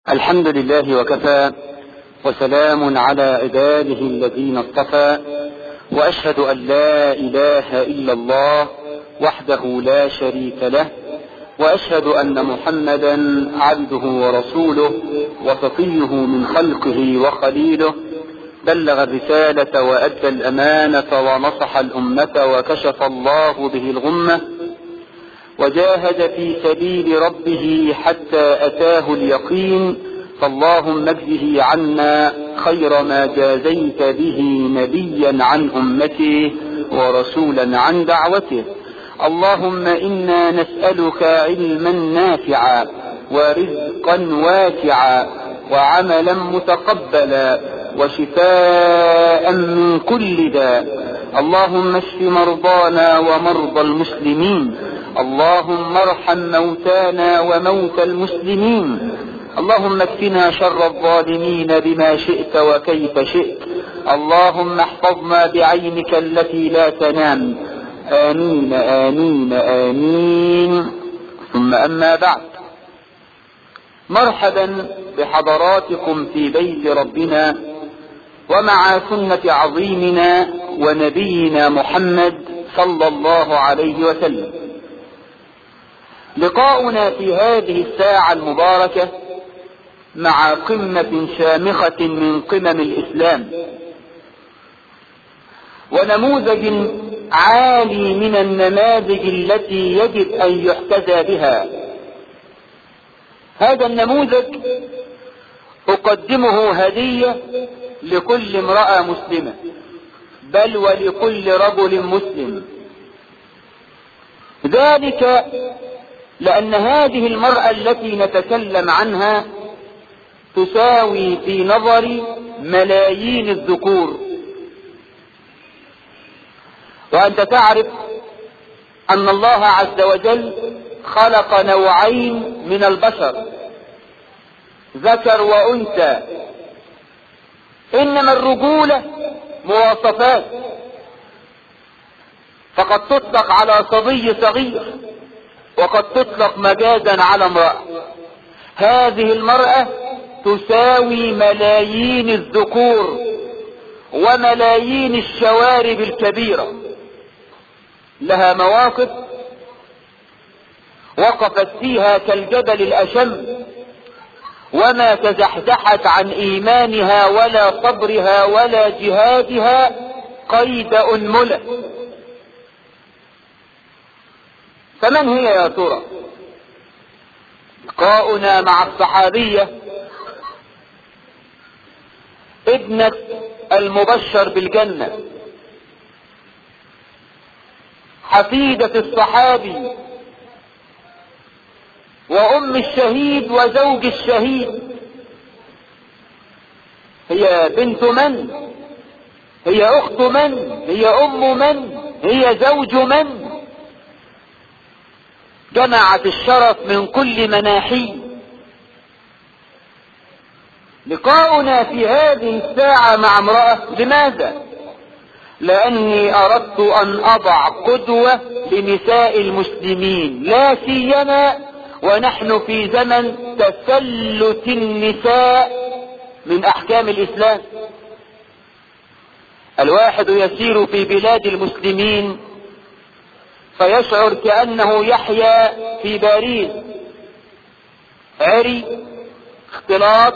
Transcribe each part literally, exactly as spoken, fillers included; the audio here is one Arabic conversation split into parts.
الحمد لله وكفى، وسلام على عباده الذين اصطفى، وأشهد أن لا إله إلا الله وحده لا شريك له، وأشهد أن محمدا عبده ورسوله وصفيه من خلقه وخليله، بلغ الرسالة وأدى الأمانة ونصح الأمة وكشف الله به الغمة، وجاهد في سبيل ربه حتى أتاه اليقين، فاللهم اجزه عنا خير ما جازيت به نبيا عن أمته ورسولا عن دعوته. اللهم إنا نسألك علما نافعا ورزقا واسعا وعملا متقبلا وشفاء من كل داء. اللهم اشف مرضانا ومرضى المسلمين، اللهم ارحم موتانا وموتى المسلمين، اللهم اكفنا شر الظالمين بما شئت وكيف شئت، اللهم احفظنا بعينك التي لا تنام. آمين آمين آمين. ثم أما بعد، مرحبا بحضراتكم في بيت ربنا ومع سنة عظيمنا ونبينا محمد صلى الله عليه وسلم. لقاؤنا في هذه الساعة المباركة مع قمة شامخة من قمم الإسلام، ونموذج عالي من النماذج التي يجب أن يحتذى بها. هذا النموذج أقدمه هدية لكل امرأة مسلمة، بل ولكل رجل مسلم، ذلك لأن هذه المرأة التي نتكلم عنها تساوي في نظري ملايين الذكور. وأنت تعرف أن الله عز وجل خلق نوعين من البشر، ذكر وأنثى، إنما الرجولة مواصفات، فقد تطلق على صبي صغير وقد تطلق مجازا على امرأة. هذه المرأة تساوي ملايين الذكور وملايين الشوارب الكبيرة، لها مواقف وقفت فيها كالجبل الأشم، وما تزحزحت عن إيمانها ولا صبرها ولا جهادها قيد أنملة. فمن هي يا ترى؟ لقاؤنا مع الصحابية ابنة المبشر بالجنة، حفيدة الصحابي وأم الشهيد وزوج الشهيد. هي بنت من؟ هي أخت من؟ هي أم من؟ هي زوج من؟ جمعت الشرف من كل مناحي. لقاؤنا في هذه الساعة مع امرأة، لماذا؟ لأني أردت أن أضع قدوة لنساء المسلمين، لا سيما ونحن في زمن تسلت النساء من أحكام الإسلام. الواحد يسير في بلاد المسلمين فيشعر كأنه يحيا في باريس، عري، اختلاط.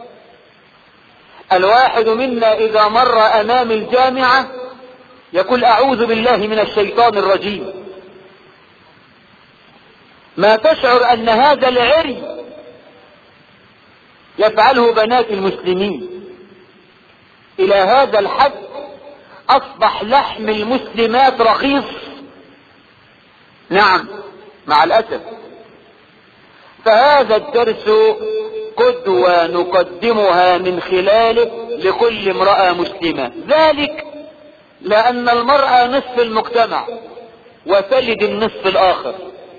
الواحد منا إذا مر أمام الجامعة يقول أعوذ بالله من الشيطان الرجيم. ما تشعر أن هذا العري يفعله بنات المسلمين. إلى هذا الحد أصبح لحم المسلمات رخيص. نعم، مع الأسف. فهذا الدرس قدوة نقدمها من خلاله لكل امرأة مسلمة، ذلك لأن المرأة نصف المجتمع وتلد النصف الآخر.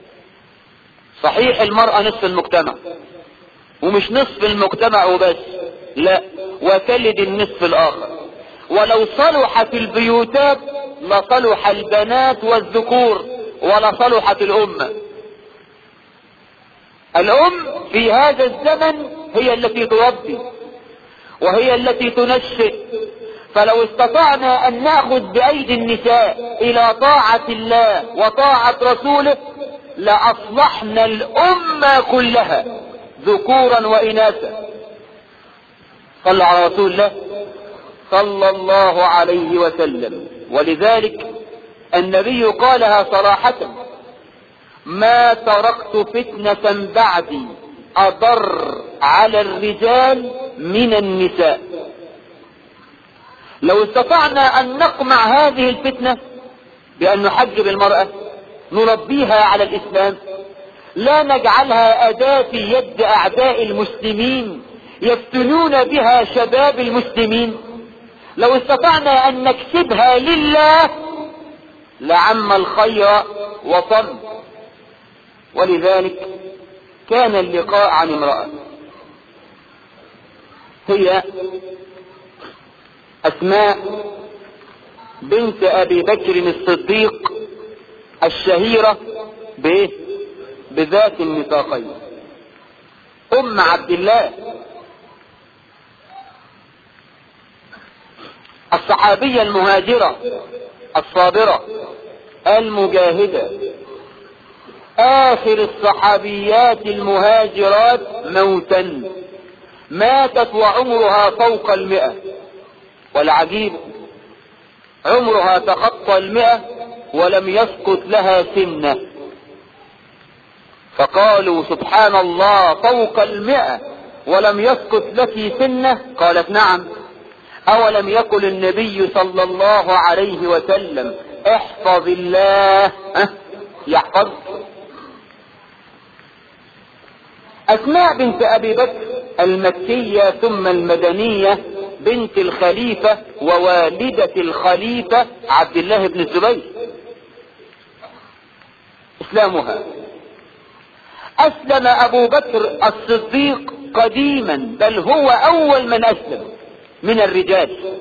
صحيح المرأة نصف المجتمع، ومش نصف المجتمع وبس، لا، وتلد النصف الآخر. ولو صلحت البيوتات لصلح البنات والذكور ولصلحت الأمة. الأم في هذا الزمن هي التي تربي وهي التي تنشئ. فلو استطعنا ان نأخذ بأيدي النساء الى طاعة الله وطاعة رسوله لأصلحنا الأمة كلها ذكورا وإناثا. صلى على رسول الله صلى الله عليه وسلم. ولذلك النبي قالها صراحة: ما تركت فتنة بعدي أضر على الرجال من النساء. لو استطعنا أن نقمع هذه الفتنة بأن نحجب المرأة، نربيها على الإسلام، لا نجعلها أداة في يد أعداء المسلمين يفتنون بها شباب المسلمين، لو استطعنا أن نكسبها لله لعم الخير وطن. ولذلك كان اللقاء عن امرأة هي أسماء بنت أبي بكر الصديق الشهيرة بإيه؟ بذات النطاقين، أم عبد الله، الصحابية المهاجرة الصابرة المجاهدة، آخر الصحابيات المهاجرات موتا، ماتت وعمرها فوق المئة. والعجيب عمرها تخطى المئة ولم يسقط لها سنة. فقالوا: سبحان الله، فوق المئة ولم يسقط لك سنة؟ قالت: نعم. أولم يقل النبي صلى الله عليه وسلم: احفظ الله يحفظ. أسماء بنت أبي بكر المكية ثم المدنية، بنت الخليفة ووالدة الخليفة عبد الله بن الزبير. إسلامها: أسلم أبو بكر الصديق قديما، بل هو أول من أسلم من الرجال،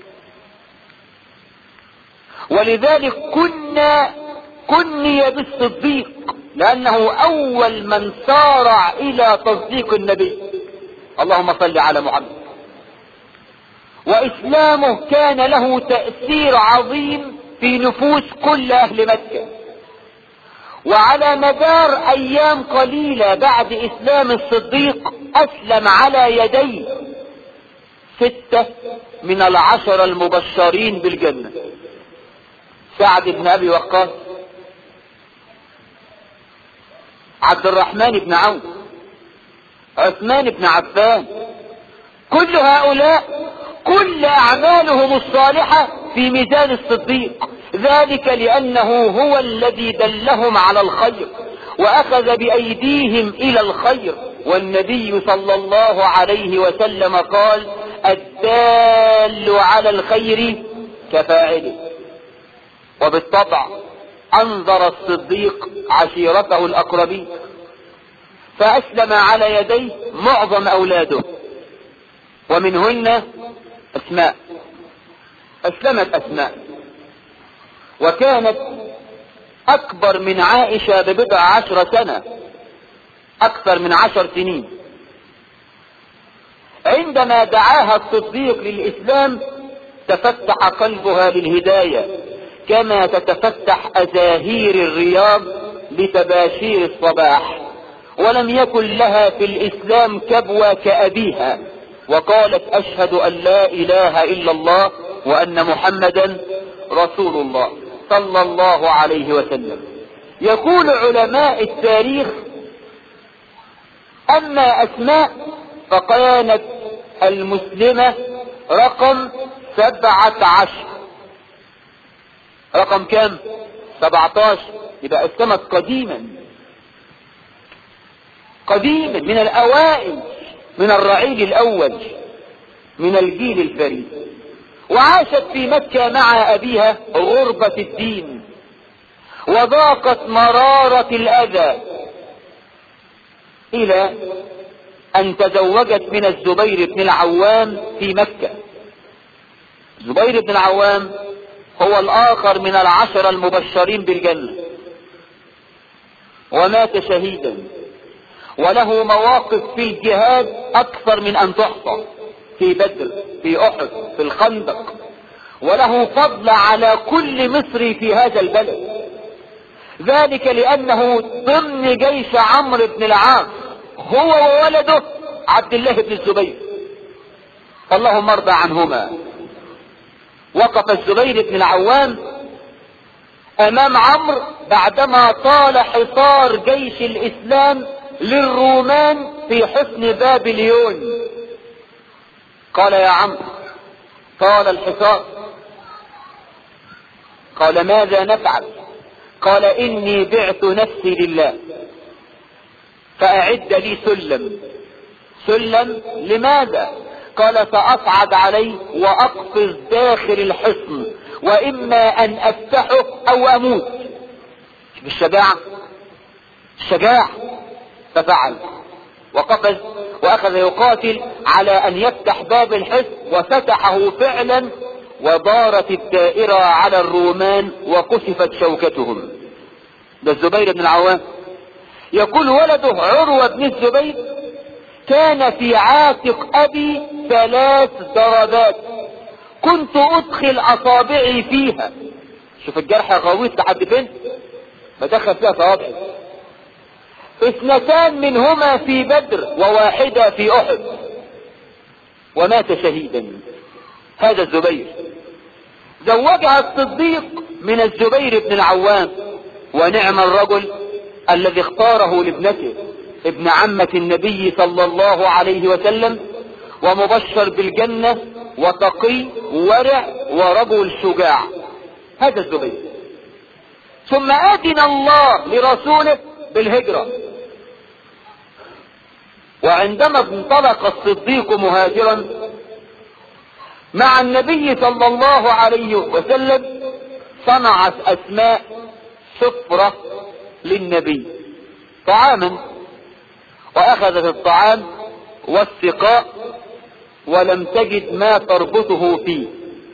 ولذلك كنا كني بالصديق لأنه أول من سارع إلى تصديق النبي. اللهم صل على محمد. وإسلامه كان له تأثير عظيم في نفوس كل أهل مكة. وعلى مدار أيام قليلة بعد إسلام الصديق أسلم على يديه ستة من العشر المبشرين بالجنة: سعد بن أبي وقاص، عبد الرحمن بن عوف، عثمان بن عفان. كل هؤلاء كل أعمالهم الصالحة في ميزان الصديق، ذلك لأنه هو الذي دلهم على الخير وأخذ بأيديهم إلى الخير. والنبي صلى الله عليه وسلم قال: الدال على الخير كفاعله. وبالطبع أنظر الصديق عشيرته الأقربين، فأسلم على يديه معظم أولاده، ومنهن أسماء. أسلمت أسماء وكانت أكبر من عائشة ببضع عشر سنة، أكثر من عشر سنين. عندما دعاها الصديق للإسلام تفتح قلبها للهداية، كما تتفتح أزاهير الرياض لتباشير الصباح. ولم يكن لها في الإسلام كبوة كأبيها، وقالت: أشهد أن لا إله إلا الله وأن محمدا رسول الله صلى الله عليه وسلم. يقول علماء التاريخ: أما أسماء فكانت المسلمة رقم سبعة عشر. رقم كم؟ سبعة عشر. يبقى أسلمت قديما قديما من الأوائل، من الرعيل الأول، من الجيل الفريد. وعاشت في مكة مع أبيها غربة الدين، وضاقت مرارة الأذى، إلى أن تزوجت من الزبير بن العوام في مكة. الزبير بن العوام هو الآخر من العشر المبشرين بالجنة، ومات شهيدا. وله مواقف في الجهاد اكثر من ان تحصى، في بدر، في احد، في الخندق، وله فضل على كل مصري في هذا البلد، ذلك لانه ضمن جيش عمرو بن العاص هو وولده عبد الله بن الزبير، اللهم ارضى عنهما. وقف الزبير بن العوام امام عمرو بعدما طال حصار جيش الاسلام للرومان في حصن بابليون. قال يا عمرو طال الحصار. قال ماذا نفعل؟ قال اني بعت نفسي لله فاعد لي سلم. سلم لماذا؟ قال ساصعد عليه واقفز داخل الحصن واما ان افتحه او اموت. بالشجاعة، الشجاع. ففعل وقفز واخذ يقاتل على ان يفتح باب الحصن، وفتحه فعلا، ودارت الدائرة على الرومان وقصفت شوكتهم. ده الزبير بن العوام. يقول ولده عروة بن الزبير كان في عاتق ابي ثلاث ضربات كنت ادخل اصابعي فيها. شوف الجرح غويط لحد فين، بدخل فيها صوابعي. اثنتان منهما في بدر وواحدة في احد، ومات شهيدا. هذا الزبير. زوجها الصديق من الزبير بن العوام، ونعم الرجل الذي اختاره لابنته، ابن عمة النبي صلى الله عليه وسلم، ومبشر بالجنة، وتقي ورع ورجل شجاع. هذا الزبير. ثم آذن الله لرسوله بالهجرة، وعندما انطلق الصديق مهاجرا مع النبي صلى الله عليه وسلم صنعت أسماء سفرة للنبي طعاما، وأخذت الطعام والسقاء ولم تجد ما تربطه فيه،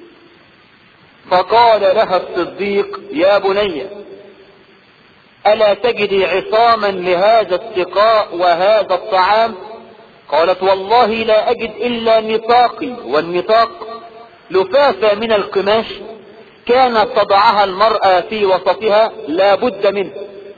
فقال لها الصديق يا بني ألا تجدي عصاما لهذا السقاء وهذا الطعام؟ قالت والله لا أجد إلا نطاقي، والنطاق لفافة من القماش كانت تضعها المرأة في وسطها لا بد منه.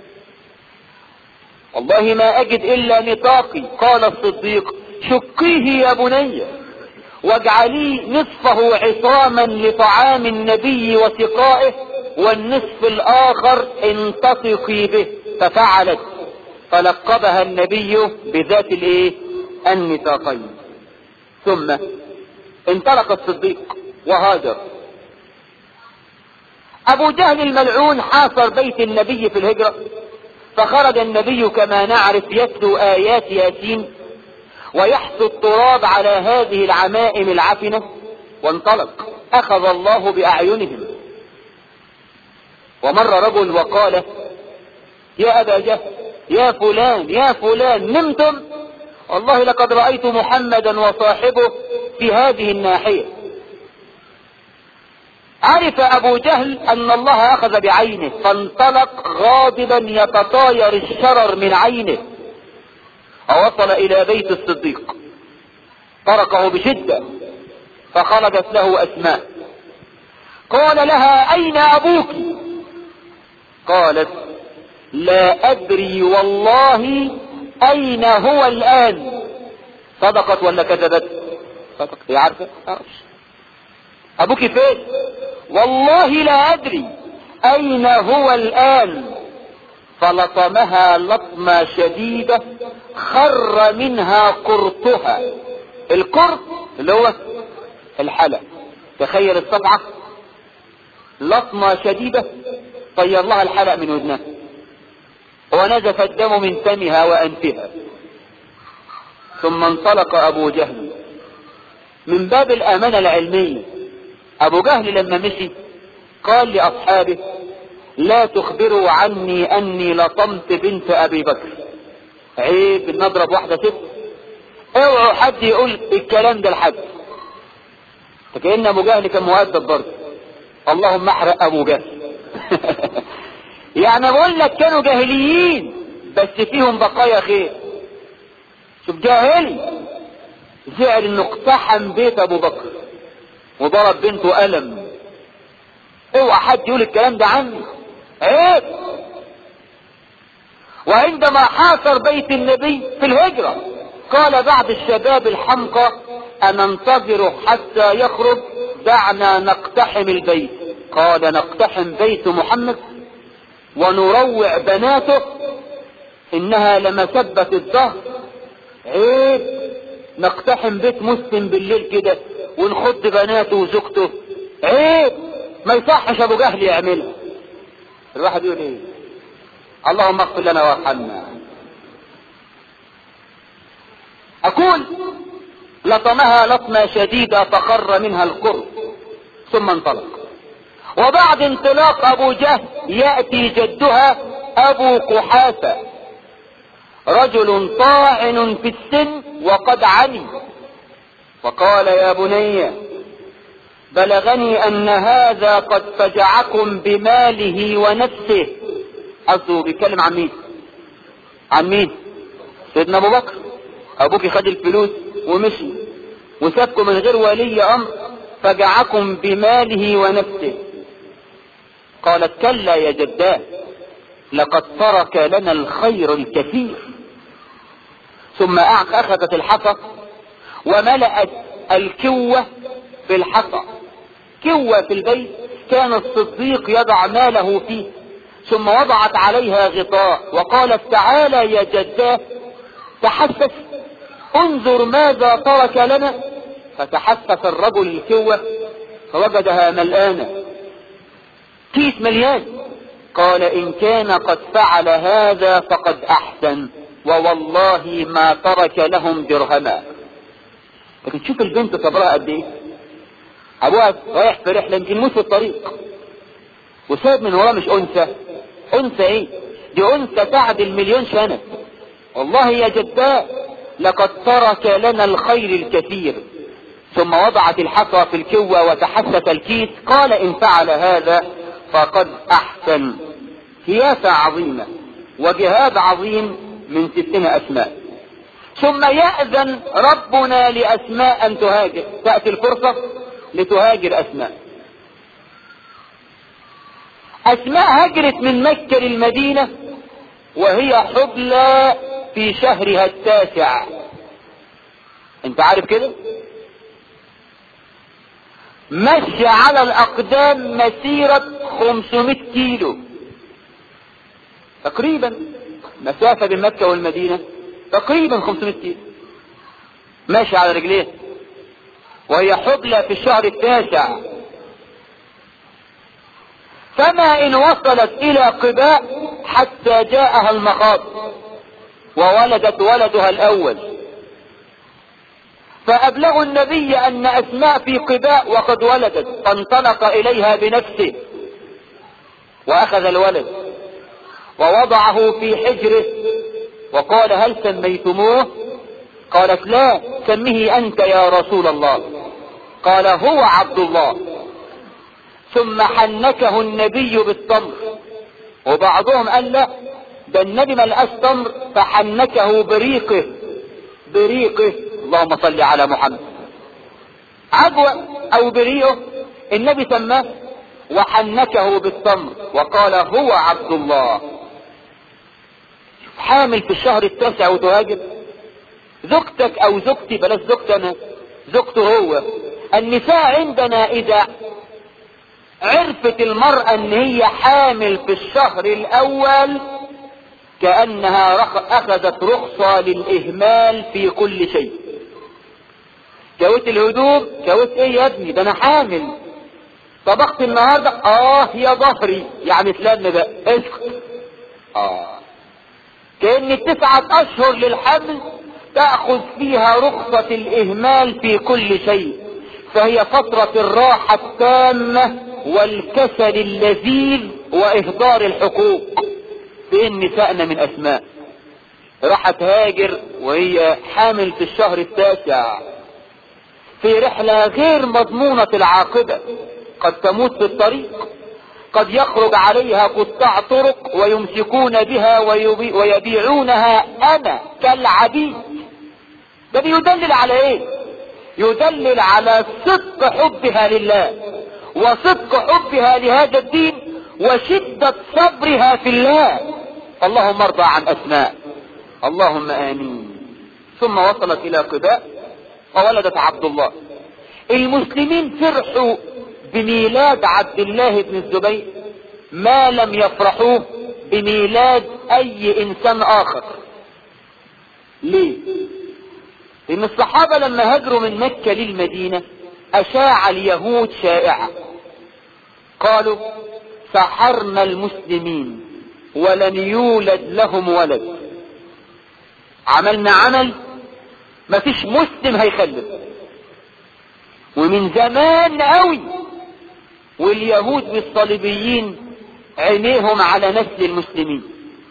والله ما أجد إلا نطاقي. قال الصديق شقيه يا بني واجعلي نصفه عصاما لطعام النبي وسقائه، والنصف الآخر انتطقي به. ففعلت، فلقبها النبي بذات الايه النطاقين. ثم انطلق الصديق وهاجر. ابو جهل الملعون حاصر بيت النبي في الهجرة، فخرج النبي كما نعرف يتلو آيات ياسين ويحث التراب على هذه العمائم العفنة، وانطلق. اخذ الله بأعينهم. ومر رجل وقال يا ابا جهل يا فلان يا فلان نمتم؟ والله لقد رأيت محمدا وصاحبه في هذه الناحية. عرف ابو جهل ان الله اخذ بعينه، فانطلق غاضبا يتطاير الشرر من عينه، ووصل الى بيت الصديق طرقه بشدة، فخرجت له اسماء. قال لها اين ابوك؟ قالت لا ادري والله اين هو الان. صدقت ولا كذبت؟ صدقت. هي عارفة ابوك فين؟ والله لا ادري اين هو الان. فلطمها لطمة شديدة خر منها قرطها. القرط اللي هو الحلق. تخيل الصبعة، لطمة شديدة طير لها الحلق من ودنها، ونزف الدم من فمها وانفها. ثم انطلق ابو جهل من باب الامانة العلمية. ابو جهل لما مشي قال لاصحابه لا تخبروا عني اني لطمت بنت ابي بكر. عيب ان نضرب واحدة ست، اوعوا حد يقول الكلام ده لحد. فكأن ابو جهل كان مؤدب برضه. اللهم احرق ابو جهل. يعني بقول لك كانوا جاهليين بس فيهم بقايا خير. شوف جاهلي زعل انه اقتحم بيت ابو بكر وضرب بنته قلم. اوعى حد يقول الكلام ده عني، عيب. وعندما حاصر بيت النبي في الهجرة قال بعض الشباب الحمقى انا انتظر حتى يخرج، دعنا نقتحم البيت. قال نقتحم بيت محمد ونروع بناته؟ انها لمسبة الظهر، عيب. نقتحم بيت مسلم بالليل كده ونخض بناته وزوجته، عيب. ما يصحش ابو جهل يعملها. الواحد يقول ايه؟ اللهم اغفر لنا وارحمنا. اقول لطمها لطمة شديدة فخر منها القرب ثم انطلق. وبعد انطلاق ابو جهل يأتي جدها ابو قحافة، رجل طاعن في السن وقد عمي، وقال يا بني بلغني ان هذا قد فجعكم بماله ونفسه. قصده بيتكلم عن مين؟ عن مين؟ سيدنا ابو بكر. ابوك خد الفلوس ومشي وسابكم من غير ولي امر، فجعكم بماله ونفسه. قالت كلا يا جداه لقد ترك لنا الخير الكثير. ثم اخذت الحصى وملأت الكوة في الحصى. كوة في البيت كان الصديق يضع ماله فيه، ثم وضعت عليها غطاء وقالت تعالى يا جداه تحسس انظر ماذا ترك لنا. فتحسس الرجل الكوة فوجدها ملآنة، كيس مليان. قال ان كان قد فعل هذا فقد احسن، ووالله ما ترك لهم درهما. لكن شوف البنت صبرها قد ايه. ابوها رايح في رحله يمكن يموت في الطريق وساب من وراه مش انثى. انثى ايه دي؟ انثى تعدل مليون سنه. والله يا جداه لقد ترك لنا الخير الكثير. ثم وضعت الحصى في الكوة وتحسس الكيس. قال ان فعل هذا فقد احسن. سياسة عظيمة وجهاد عظيم من ستنا اسماء. ثم يأذن ربنا لاسماء ان تهاجر، تأتي الفرصة لتهاجر اسماء. اسماء هجرت من مكة للمدينة وهي حبلى في شهرها التاسع. انت عارف كده؟ مشي على الاقدام مسيرة خمسمائة كيلو تقريبا، مسافة بين مكة والمدينة تقريبا خمسمائة كيلو ماشي على رجليه، وهي حبلى في الشهر التاسع. فما ان وصلت الى قباء حتى جاءها المخاض وولدت ولدها الاول. فابلغوا النبي ان اسماء في قباء وقد ولدت، فانطلق اليها بنفسه واخذ الولد ووضعه في حجره وقال هل سميتموه؟ قالت لا، سمه انت يا رسول الله. قال هو عبد الله. ثم حنكه النبي بالتمر، وبعضهم قال لا ده النبي ما لقاش تمر فحنكه بريقه. بريقه، اللهم صل على محمد. عجوة او بريقه النبي سماه وحنكه بالتمر وقال هو عبد الله. حامل في الشهر التاسع وتهاجر؟ زوجتك او زوجتي، بلاش زوجتنا، زوجته هو. النساء عندنا اذا عرفت المرأة ان هي حامل في الشهر الاول كأنها رخ... اخذت رخصة للاهمال في كل شيء. كويت الهدوم، كويت ايه يا ابني ده انا حامل. طبخت النهاردة، اه يا ظهري، يعني تلم بقى اسكت. اه كأن تسعة اشهر للحمل تأخذ فيها رخصة الاهمال في كل شيء، فهي فترة الراحة التامة والكسل اللذيذ واهدار الحقوق. فين نسائنا من اسماء؟ راحت هاجر وهي حامل في الشهر التاسع في رحلة غير مضمونة العاقبة، قد تموت في الطريق، قد يخرج عليها قطاع طرق ويمسكون بها ويبيعونها انا كالعبيد. ده بيدلل على ايه؟ يدلل على صدق حبها لله وصدق حبها لهذا الدين وشدة صبرها في الله. اللهم ارضى عن أسماء، اللهم آمين. ثم وصلت إلى قباء وولدت عبد الله. المسلمين فرحوا بميلاد عبد الله بن الزبير ما لم يفرحوه بميلاد أي إنسان آخر. ليه؟ لأن الصحابة لما هاجروا من مكة للمدينة أشاع اليهود شائعة، قالوا سحرنا المسلمين ولن يولد لهم ولد. عملنا عمل ما فيش مسلم هيخلف، ومن زمان قوي واليهود والصليبيين عينيهم على نسل المسلمين،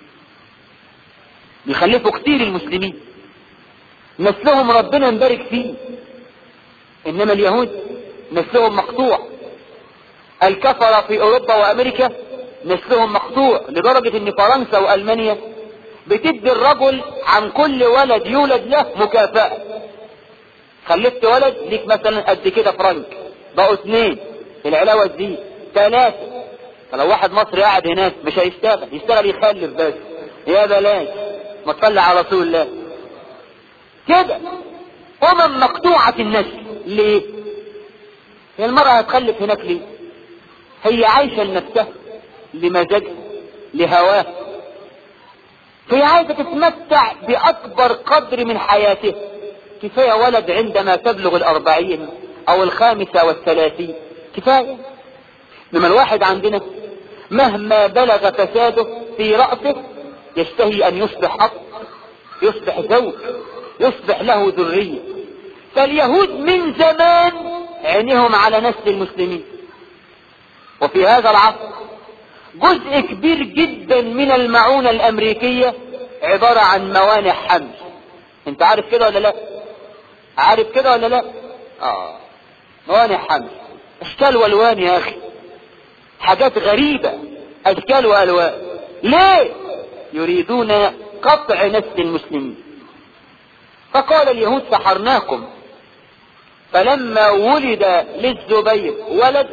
بيخلفوا كتير المسلمين، نسلهم ربنا مبارك فيه، انما اليهود نسلهم مقطوع. الكفرة في اوروبا وامريكا نسلهم مقطوع، لدرجة ان فرنسا والمانيا بتدي الرجل عن كل ولد يولد له مكافأة. خلفت ولد ليك مثلا قد كده فرنك، بقوا اثنين، العلاوة دي ثلاثة. فلو واحد مصري قاعد هناك مش هيشتغل، يشتغل يخلف بس، يا بلاش ما تصلي على رسول الله. كده امم مقطوعة النسل. ليه؟ هي المرأة هتخلف هناك ليه؟ هي عايشة لنفسها، لمزاجها، لهواه، فهي عايزة تتمتع بأكبر قدر من حياتها. كفاية ولد عندما تبلغ الأربعين أو الخامسة والثلاثين كفاية. لما الواحد عندنا مهما بلغ فساده في رأسه يشتهي أن يصبح أب، يصبح زوج، يصبح له ذرية. فاليهود من زمان عينهم على نسل المسلمين. وفي هذا العصر جزء كبير جدا من المعونة الأمريكية عبارة عن موانع حمل. انت عارف كده ولا لا؟ عارف كده ولا لا؟ آه. موانع حمل اشكال والوان يا اخي، حاجات غريبة، اشكال والوان. ليه؟ يريدون قطع نسل المسلمين. فقال اليهود سحرناكم. فلما ولد للزبير ولد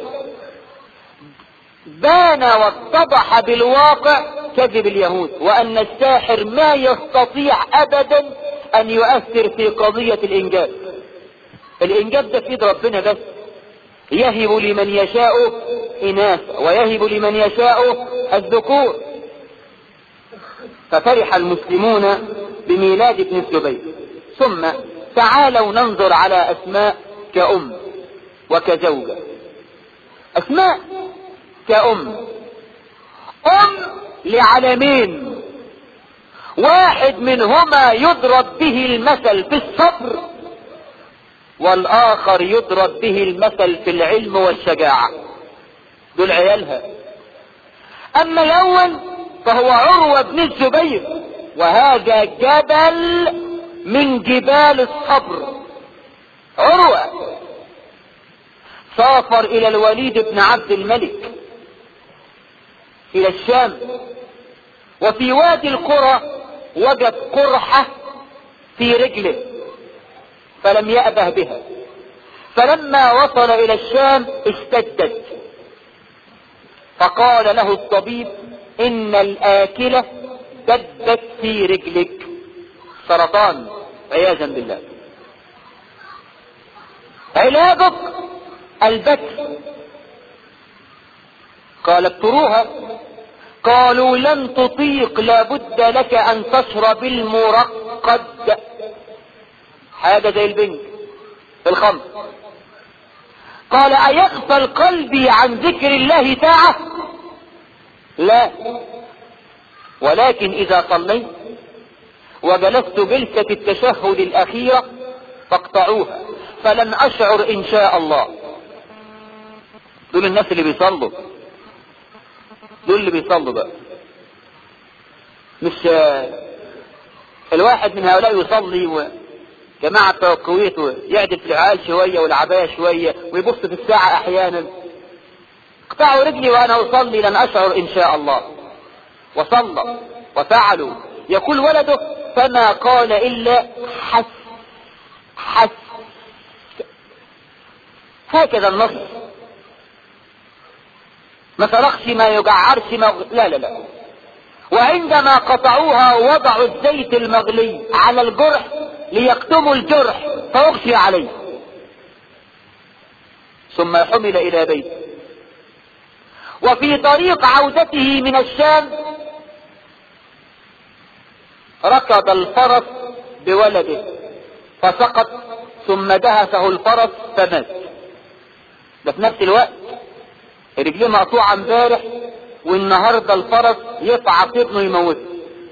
بان واتضح بالواقع كذب اليهود، وان الساحر ما يستطيع ابدا ان يؤثر في قضية الانجاب. الانجاب ده في يد ربنا بس، يهب لمن يشاء اناثا ويهب لمن يشاء الذكور. ففرح المسلمون بميلاد ابن الزبير. ثم تعالوا ننظر على اسماء كأم وكزوجة. اسماء كأم، ام لعالمين، واحد منهما يضرب به المثل في الصبر، والاخر يضرب به المثل في العلم والشجاعة. دول عيالها. اما الاول فهو عروة بن الزبير، وهذا جبل من جبال الصبر. عروة سافر الى الوليد بن عبد الملك الى الشام، وفي وادي القرى وجد قرحة في رجله فلم يأبه بها. فلما وصل الى الشام اشتدت، فقال له الطبيب ان الاكلة دبت في رجلك، سرطان عياذا بالله. علاجك البتر. قال ابتروها. قالوا لن تطيق، لابد لك ان تشرب المرقد، حاجة زي البنج الخمر. قال ايغفل قلبي عن ذكر الله ساعة؟ لا، ولكن اذا صليت وجلست جلسة التشهد الاخيرة فاقطعوها فلن اشعر ان شاء الله. دول الناس اللي بيصلوا، دول اللي بيصلوا بقى، مش الواحد من هؤلاء يصلي وجماعة بتوع الكويت ويعدل في العال شوية والعباية شوية ويبص في الساعة احيانا. اقطعوا رجلي وانا اصلي لن اشعر ان شاء الله. وصلى وفعلوا. يقول ولده فما قال الا حس حس. هكذا النص، ما فرقش ما يجعرش ما لا لا لا. وعندما قطعوها وضعوا الزيت المغلي على الجرح ليكتموا الجرح فأغشي عليه، ثم حمل إلى بيته. وفي طريق عودته من الشام ركض الفرس بولده فسقط، ثم دهسه الفرس فمات. ده في نفس الوقت رجليه مقطوعه امبارح، والنهارده الفرس يفعص ابنه يموته.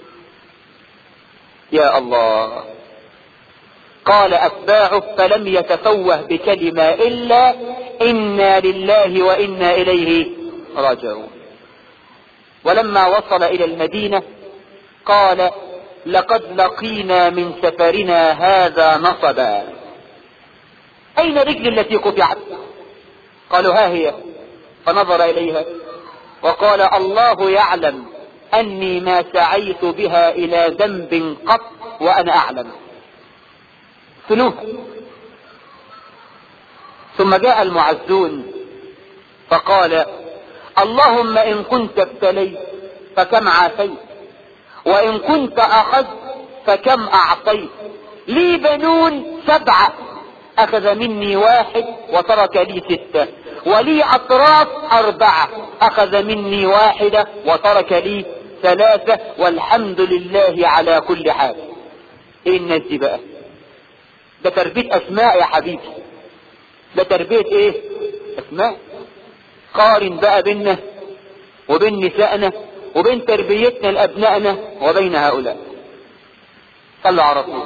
يا الله. قال أتباعه فلم يتفوه بكلمة إلا إنا لله وإنا إليه راجعون. ولما وصل إلى المدينة قال لقد لقينا من سفرنا هذا نصبا. أين رجل التي قطعت؟ قالوا ها هي. فنظر إليها وقال الله يعلم أني ما سعيت بها إلى ذنب قط وأنا أعلم. سلوها. ثم جاء المعزون فقال اللهم إن كنت ابتليت فكم عافيت، وإن كنت أخذت فكم أعطيت. لي بنون سبعة أخذ مني واحد وترك لي ستة، ولي أطراف أربعة أخذ مني واحدة وترك لي ثلاثة، والحمد لله على كل حال. إيه الناس دي بقى؟ ده تربية أسماء يا حبيبي، ده تربية إيه؟ أسماء. قارن بقى بيننا وبين نسائنا وبين تربيتنا لأبنائنا وبين هؤلاء. صلوا على رسول.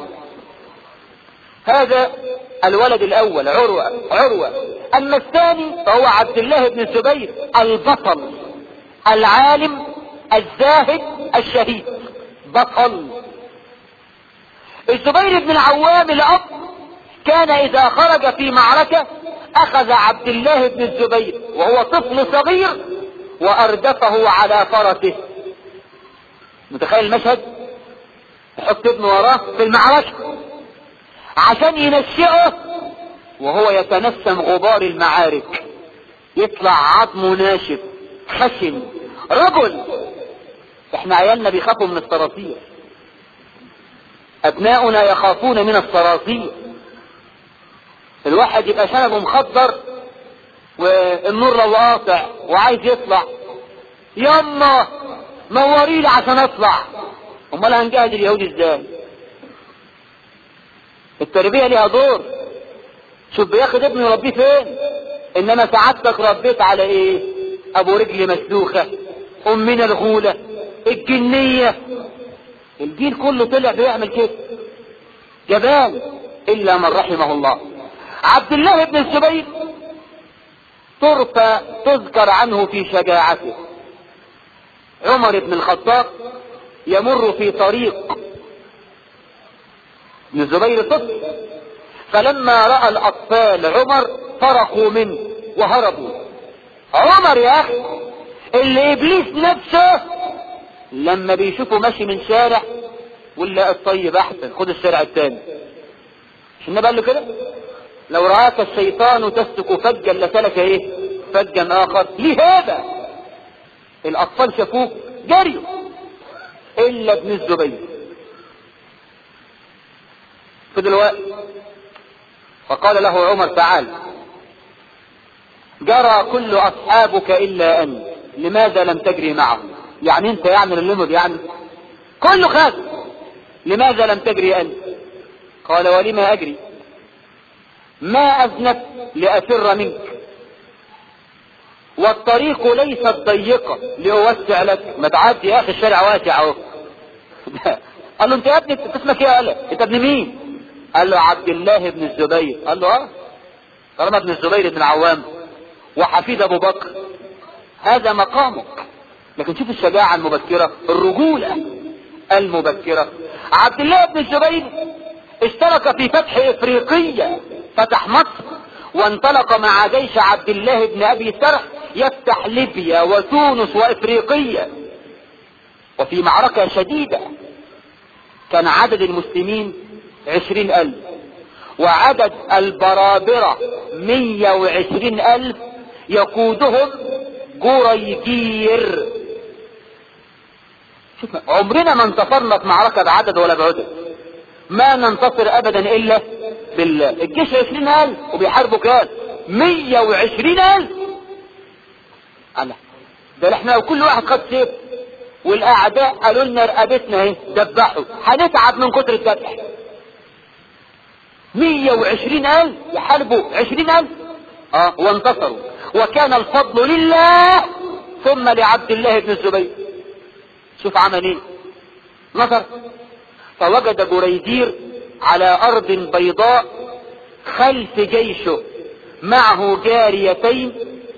هذا الولد الأول عروة عروة. أما الثاني فهو عبد الله بن الزبير البطل العالم الزاهد الشهيد. بطل. الزبير بن العوام الأب كان إذا خرج في معركة أخذ عبد الله بن الزبير وهو طفل صغير وأردفه على فرسه. متخيل المشهد؟ يحط ابنه وراه في المعركة عشان ينشئه وهو يتنسم غبار المعارك، يطلع عظمه ناشف خشن رجل. احنا عيالنا بيخافوا من الصراصير، ابناؤنا يخافون من الصراصير. الواحد يبقى شنبه مخضر والنور لو قاطع وعايز يطلع، يما نوريلي عشان اطلع. امال هنجاهد اليهود ازاي؟ التربية ليها دور. شوف بياخد ابنه يربيه فين، انما سعادتك ربيت على ايه؟ ابو رجل مسلوخة، امنا الغولة، الجنية. الجيل كله طلع بيعمل كده، جبان الا من رحمه الله. عبد الله بن الزبير طرفة تذكر عنه في شجاعته. عمر بن الخطاب يمر في طريق ابن الزبير طفل، فلما رأى الأطفال عمر فرقوا منه وهربوا. عمر يا أخي اللي إبليس نفسه لما بيشوفه ماشي من شارع ولا الطيب أحسن خد الشارع الثاني. مش النبي قال له كده؟ لو رآك الشيطان تسلك فجا لسلك ايه؟ فجا آخر. ليه هذا؟ الأطفال شافوه جريوا إلا ابن الزبير. في دلوقتي فقال له عمر تعال، جرى كل أصحابك إلا أنت، لماذا لم تجري معهم؟ يعني أنت يعني اللمض يعني كله خاف، لماذا لم تجري أنت؟ قال ولما أجري؟ ما أذنبت لأفر منك، والطريق ليست ضيقة لأوسع لك. ما تعدي يا أخي الشارع واسع اهو. قال له أنت يا ابني اسمك ايه؟ قال أنت ابن مين؟ قال له عبد الله بن الزبير. قال له اه طالما ابن الزبير بن العوام وحفيد أبو بكر هذا مقامك. لكن شوف الشجاعة المبكرة، الرجولة المبكرة. عبد الله بن الزبير اشترك في فتح افريقية، فتح مصر، وانطلق مع جيش عبد الله بن ابي سرح يفتح ليبيا وتونس وافريقية. وفي معركة شديدة كان عدد المسلمين عشرين الف، وعدد البرابرة مية وعشرين ألف يقودهم جريجير. عمرنا ما انتصرنا في معركة بعدد ولا بعدد، ما ننتصر ابدا الا بالله. الجيش عشرين ألف وبيحاربوا كام؟ مية وعشرين ألف. الله، ده احنا لو كل واحد خد سيف والاعداء قالوا لنا رقبتنا اهي دبحوا هنتعب من كتر الذبح. مية وعشرين ألف يحاربوا عشرين ألف اه وانتصروا، وكان الفضل لله ثم لعبد الله بن الزبير. شوف عمل ايه، نصر. فوجد جريجير على ارض بيضاء خلف جيشه معه جاريتين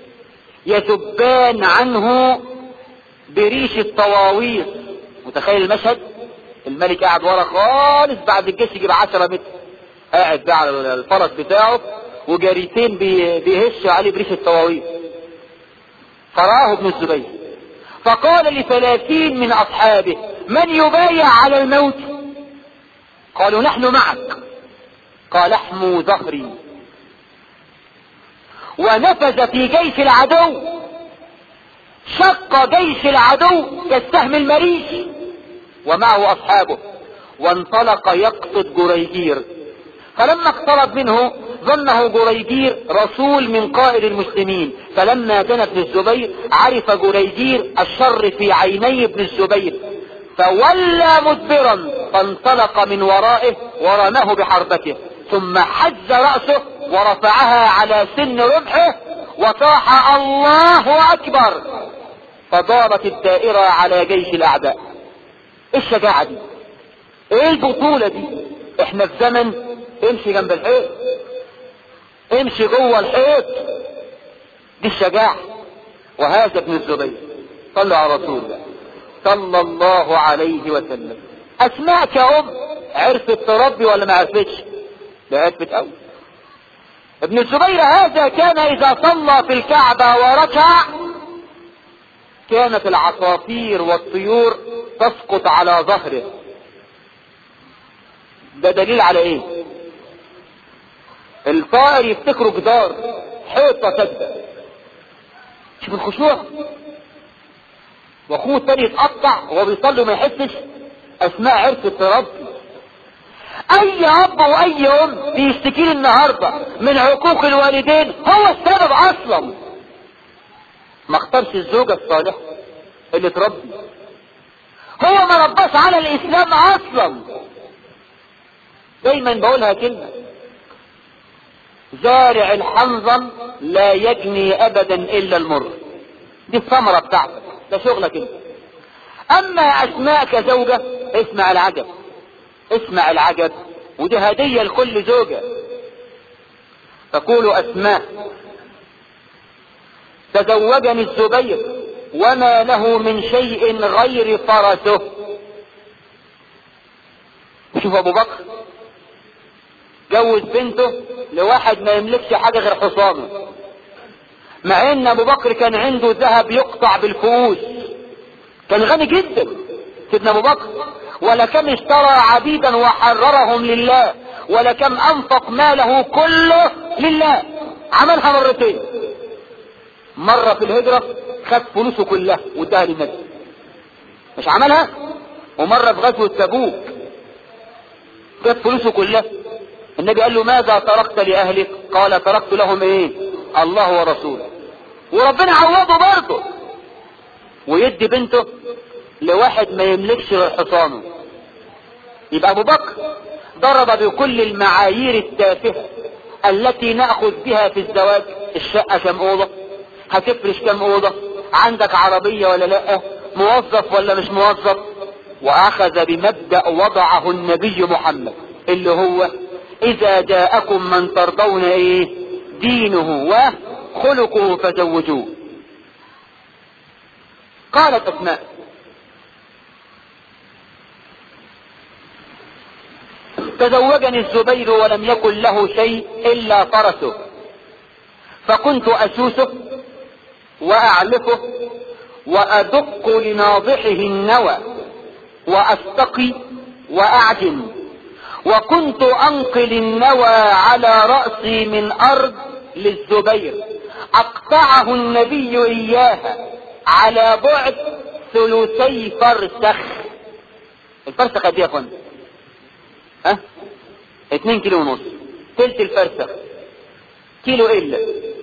يذبان عنه بريش الطواويس. متخيل المشهد؟ الملك قاعد ورا خالص، بعد الجيش يجيب عشرة متر، قاعد بقى على الفرس بتاعه وجاريتين بيهشوا عليه بريش الطواويس. فرآه ابن الزبير فقال لثلاثين من اصحابه: من يبايع على الموت؟ قالوا: نحن معك. قال: احموا ظهري. ونفذ في جيش العدو، شق جيش العدو كالسهم المريش ومعه اصحابه، وانطلق يقصد جريجير. فلما اقترب منه ظنه جريجير رسول من قائد المسلمين، فلما دنا ابن الزبير عرف جريجير الشر في عيني ابن الزبير، فولى مدبرا فانطلق من ورائه ورماه بحربته، ثم حز رأسه ورفعها على سن رمحه وصاح: الله اكبر، فدارت الدائرة على جيش الاعداء. ايه الشجاعة دي؟ ايه البطولة دي؟ احنا في زمن امشي جنب الحيط، امشي جوه الحيط، دي الشجاعة. وهذا ابن الزبير. صلوا على رسول الله صلى الله عليه وسلم. اسماء كأم عرفت تربي ولا ما عرفتش؟ لا، عرفت قوي. ابن الزبير هذا كان اذا صلى في الكعبة وركع كانت العصافير والطيور تسقط على ظهره. ده دليل على ايه؟ الطائر يفتكروا جدار، حيطة سجدة. شوف الخشوع. واخوه التاني يتقطع وهو بيصلي وما يحسش. اسماء عرفت تربي. اي اب واي ام بيشتكي النهارده من عقوق الوالدين هو السبب اصلا. ما اختارش الزوجة الصالحة اللي تربي، هو ما رباش على الاسلام اصلا. دايما بقولها كلمة: زارع الحنظل لا يجني ابدا الا المر. دي الثمرة بتاعتك، ده شغلك انت. اما اسماء كزوجة، اسمع العجب، اسمع العجب، ودي هدية لكل زوجة. تقول اسماء: تزوجني الزبير وما له من شيء غير فرسه. شوف ابو بكر جوز بنته لواحد ما يملكش حاجة غير حصانه، مع ان ابو بكر كان عنده ذهب يقطع بالفؤوس، كان غني جدا سيدنا ابو بكر، ولكم اشترى عبيدا وحررهم لله، ولكم انفق ماله كله لله. عملها مرتين، مرة في الهجرة خد فلوسه كلها واداها للنبي، مش عملها، ومرة في غزوة تبوك خد فلوسه كلها. النبي قال له: ماذا تركت لأهلك؟ قال: تركت لهم ايه؟ الله ورسوله. وربنا عوضه برضه، ويدي بنته لواحد ما يملكش غير حصانه. يبقى ابو بكر ضرب بكل المعايير التافهة التي نأخذ بها في الزواج. الشقة كم اوضة؟ هتفرش كم اوضة؟ عندك عربية ولا لا؟ موظف ولا مش موظف؟ واخذ بمبدأ وضعه النبي محمد اللي هو: اذا جاءكم من ترضون ايه دينه وخلقه فزوجوه. قالت اسماء: تزوجني الزبير ولم يكن له شيء الا فرسه، فكنت اسوسه واعلفه وادق لناضحه النوى واستقي واعجن، وكنت انقل النوى على رأسي من ارض للزبير اقطعه النبي اياها على بعد ثلثي فرسخ. الفرسخ قد ايه يا اخوان؟ ها اتنين كيلو ونص. تلت الفرسخ كيلو الا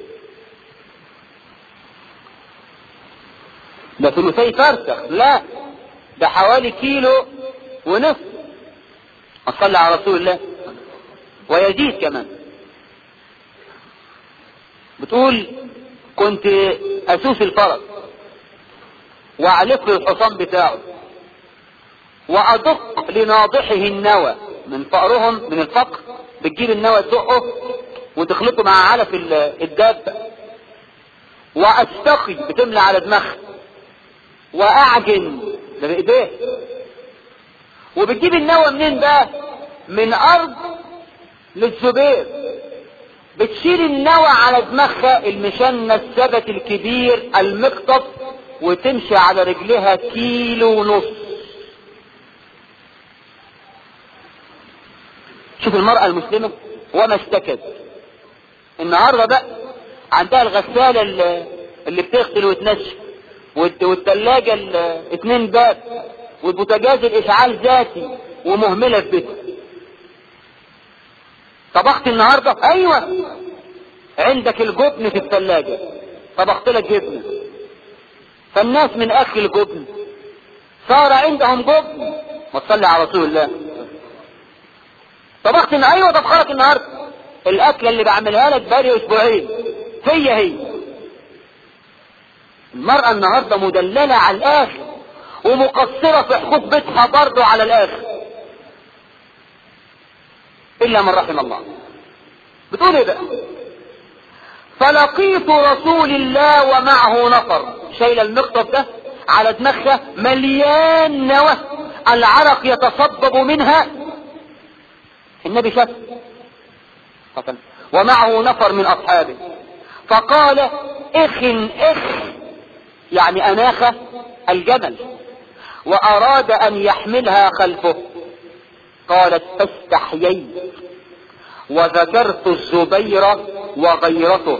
ده ثلثي فرسخ؟ لا ده حوالي كيلو ونصف. اصلي على رسول الله. ويزيد كمان. بتقول كنت اسوس الفرس واعلق له الحصان بتاعه وادق لناضحه النوى من فقرهم من الفقر. بتجيب النوى تدقه وتخلطه مع علف الدابة واستقي بتملى على دماغها واعجن ده بايديه. وبتجيب النوى منين بقى؟ من ارض للزبير. بتشيل النوى على دماغها المشنة السبت الكبير المقطف وتمشي على رجلها كيلو ونص. شوف المرأة المسلمة وما اشتكت. النهاردة بقى عندها الغسالة اللي بتغسل وتنشف والتلاجة الاتنين باب والبوتاجاز الاشعال ذاتي ومهملة في بيتها. طبخت النهاردة؟ ايوه عندك الجبن في الثلاجة طبخت لك جبن. فالناس من اكل الجبن صار عندهم جبن. ما تصلي على رسول الله. طبخت إن ايوه طبخلك النهاردة. الاكلة اللي بعملها لك بقالي اسبوعين هي هي. المرأة النهاردة مدللة على الاخر ومقصرة في حقوق بيتها برضه على الاخر الا من رحم الله. بتقول ايه بقى؟ فلقيت رسول الله ومعه نفر. شايل المقطف ده على دماغها مليان نوى العرق يتصبب منها. النبي شاف ومعه نفر من اصحابه فقال اخ اخ يعني اناخ الجمل واراد ان يحملها خلفه. قالت فاستحييت وذكرت الزبير وغيرته.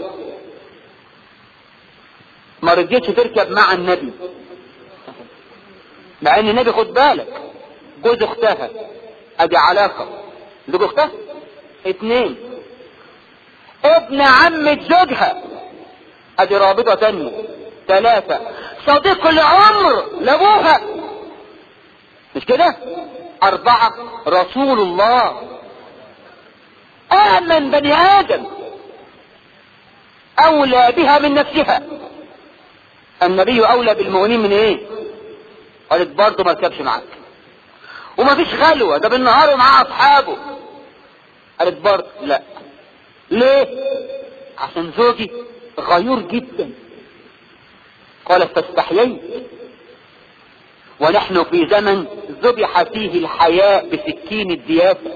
ما رجيتش تركب مع النبي مع ان النبي خد بالك جوز اختها ادي علاقة. زوج اختها اتنين ابن عمة زوجها ادي رابطة تانية. ثلاثة صديق العمر لابوها مش كده. اربعة رسول الله امن بني ادم اولى بها من نفسها. النبي اولى بالمؤمنين من ايه؟ قالت برضه ما ركبش معاك. وما فيش خلوة ده بالنهار ومعاه اصحابه. قالت برضه لا. ليه؟ عشان زوجي غيور جدا. قالت فاستحييت ونحن في زمن ذبح فيه الحياء بسكين الدياسة.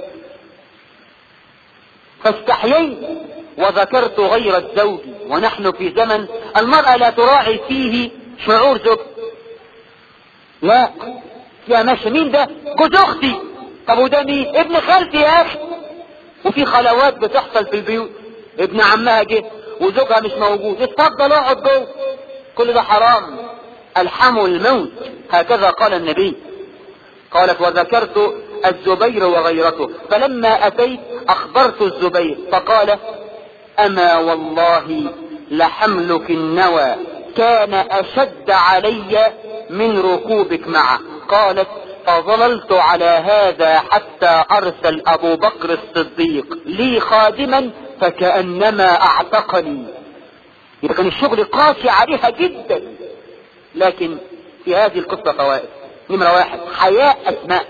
فاستحييت وذكرت غير الزوج ونحن في زمن المرأة لا تراعي فيه شعور زوج. لا يا ماشي مين ده؟ جوز اختي. طب وده مين؟ ابن خالتي يا اخي. وفي خلوات بتحصل في البيوت ابن عمها جه وزوجها مش موجود اتفضل اقعد جوه. كل ده حرام. الحموا الموت هكذا قال النبي. قالت وذكرت الزبير وغيرته فلما اتيت اخبرت الزبير فقال اما والله لحملك النوى كان اشد علي من ركوبك معه. قالت فظللت على هذا حتى ارسل ابو بكر الصديق لي خادما فكأنما اعتقني. يبقى كان الشغل قاسي عليها جدا. لكن في هذه القصة فوائد. نمرة واحد حياء اسماء.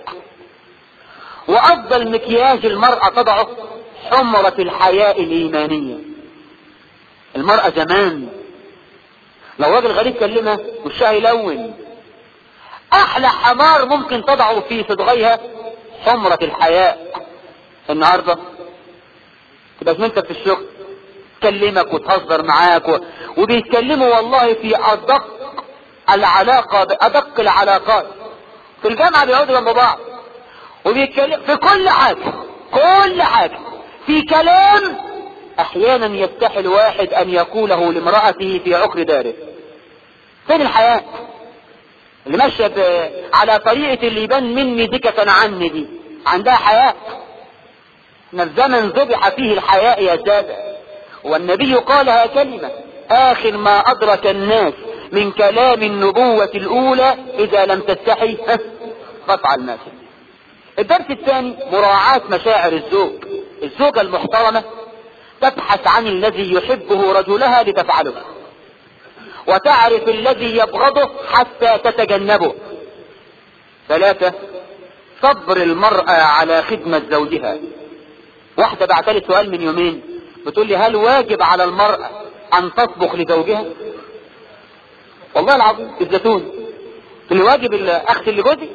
وافضل مكياج المرأة تضعه حمرة الحياء الايمانية. المرأة زمان لو راجل غريب كلمها وشها يلون احلى حمار ممكن تضعه في صدغيها حمرة الحياء. النهاردة تبقى زميلتك في الشغل تكلمك وتهزر معاك و... وبيتكلموا والله في ادق العلاقة بادق العلاقات. في الجامعة بيقعدوا جنب بعض وبيتكلم في كل حاجة كل حاجة في كلام احيانا يستحي الواحد ان يقوله لامرأته في عقر داره. فين الحياة اللي ماشية على طريقة اللي يبان مني دكة عني دي؟ عندها حياة؟ ان الزمن ذبح فيه الحياء يا سادة، والنبي قالها كلمة اخر ما ادرك الناس من كلام النبوة الاولى: اذا لم تستحي فافعل ما شئت. الدرس الثاني مراعاة مشاعر الزوج. الزوجة المحترمة تبحث عن الذي يحبه رجلها لتفعله، وتعرف الذي يبغضه حتى تتجنبه. ثلاثة، صبر المرأة على خدمة زوجها. واحدة بعتلي سؤال من يومين بتقول لي: هل واجب على المرأة ان تطبخ لزوجها؟ والله العظيم الزيتون اللي واجب اغسل لجوزي؟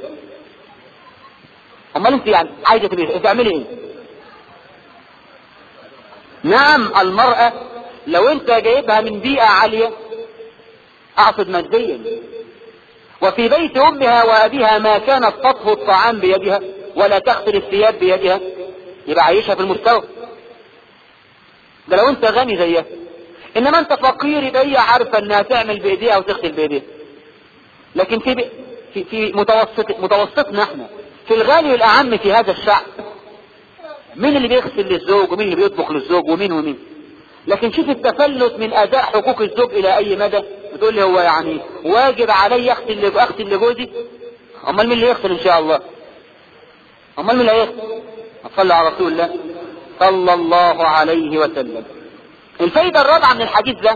امال انت يعني عايزة تعملي ايه؟ نعم، المرأة لو انت جايبها من بيئة عالية، اقصد ماديا، وفي بيت امها وابيها ما كانت تطهو الطعام بيدها ولا تغسل الثياب بيدها، يبقى عايشها في المستوى ده لو انت غني زيها. انما انت فقير، يبقى هي عارفه انها تعمل بايديها وتغسل بايديها. لكن في في, في متوسط متوسطنا احنا، في الغالي والاعم في هذا الشعب، مين اللي بيغسل للزوج ومين اللي بيطبخ للزوج ومين ومين؟ لكن شوف التفلت من اداء حقوق الزوج الى اي مدى. بتقول لي هو يعني واجب علي اغسل اغسل لجوزي؟ امال مين اللي يغسل ان شاء الله؟ امال مين اللي هيغسل؟ صلى على رسول الله صلى الله عليه وسلم. الفايدة الرابعة من الحديث ده،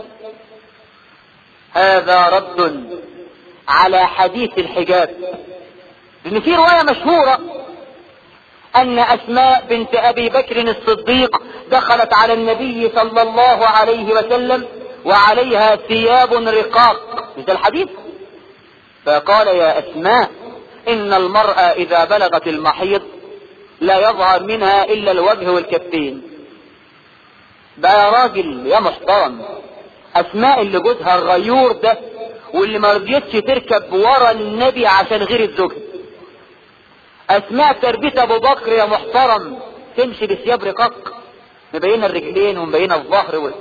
هذا رد على حديث الحجاب. لان في رواية مشهورة ان اسماء بنت ابي بكر الصديق دخلت على النبي صلى الله عليه وسلم وعليها ثياب رقاق، مثل الحديث، فقال: يا اسماء، ان المرأة اذا بلغت المحيض لا يظهر منها الا الوجه والكفين. بقى يا راجل يا محترم، اسماء اللي جوزها الغيور ده واللي ما رضيتش تركب ورا النبي عشان غير الزوج، اسماء تربية ابو بكر يا محترم تمشي بثياب رقاق مبينة الرجلين ومبينة الظهر و...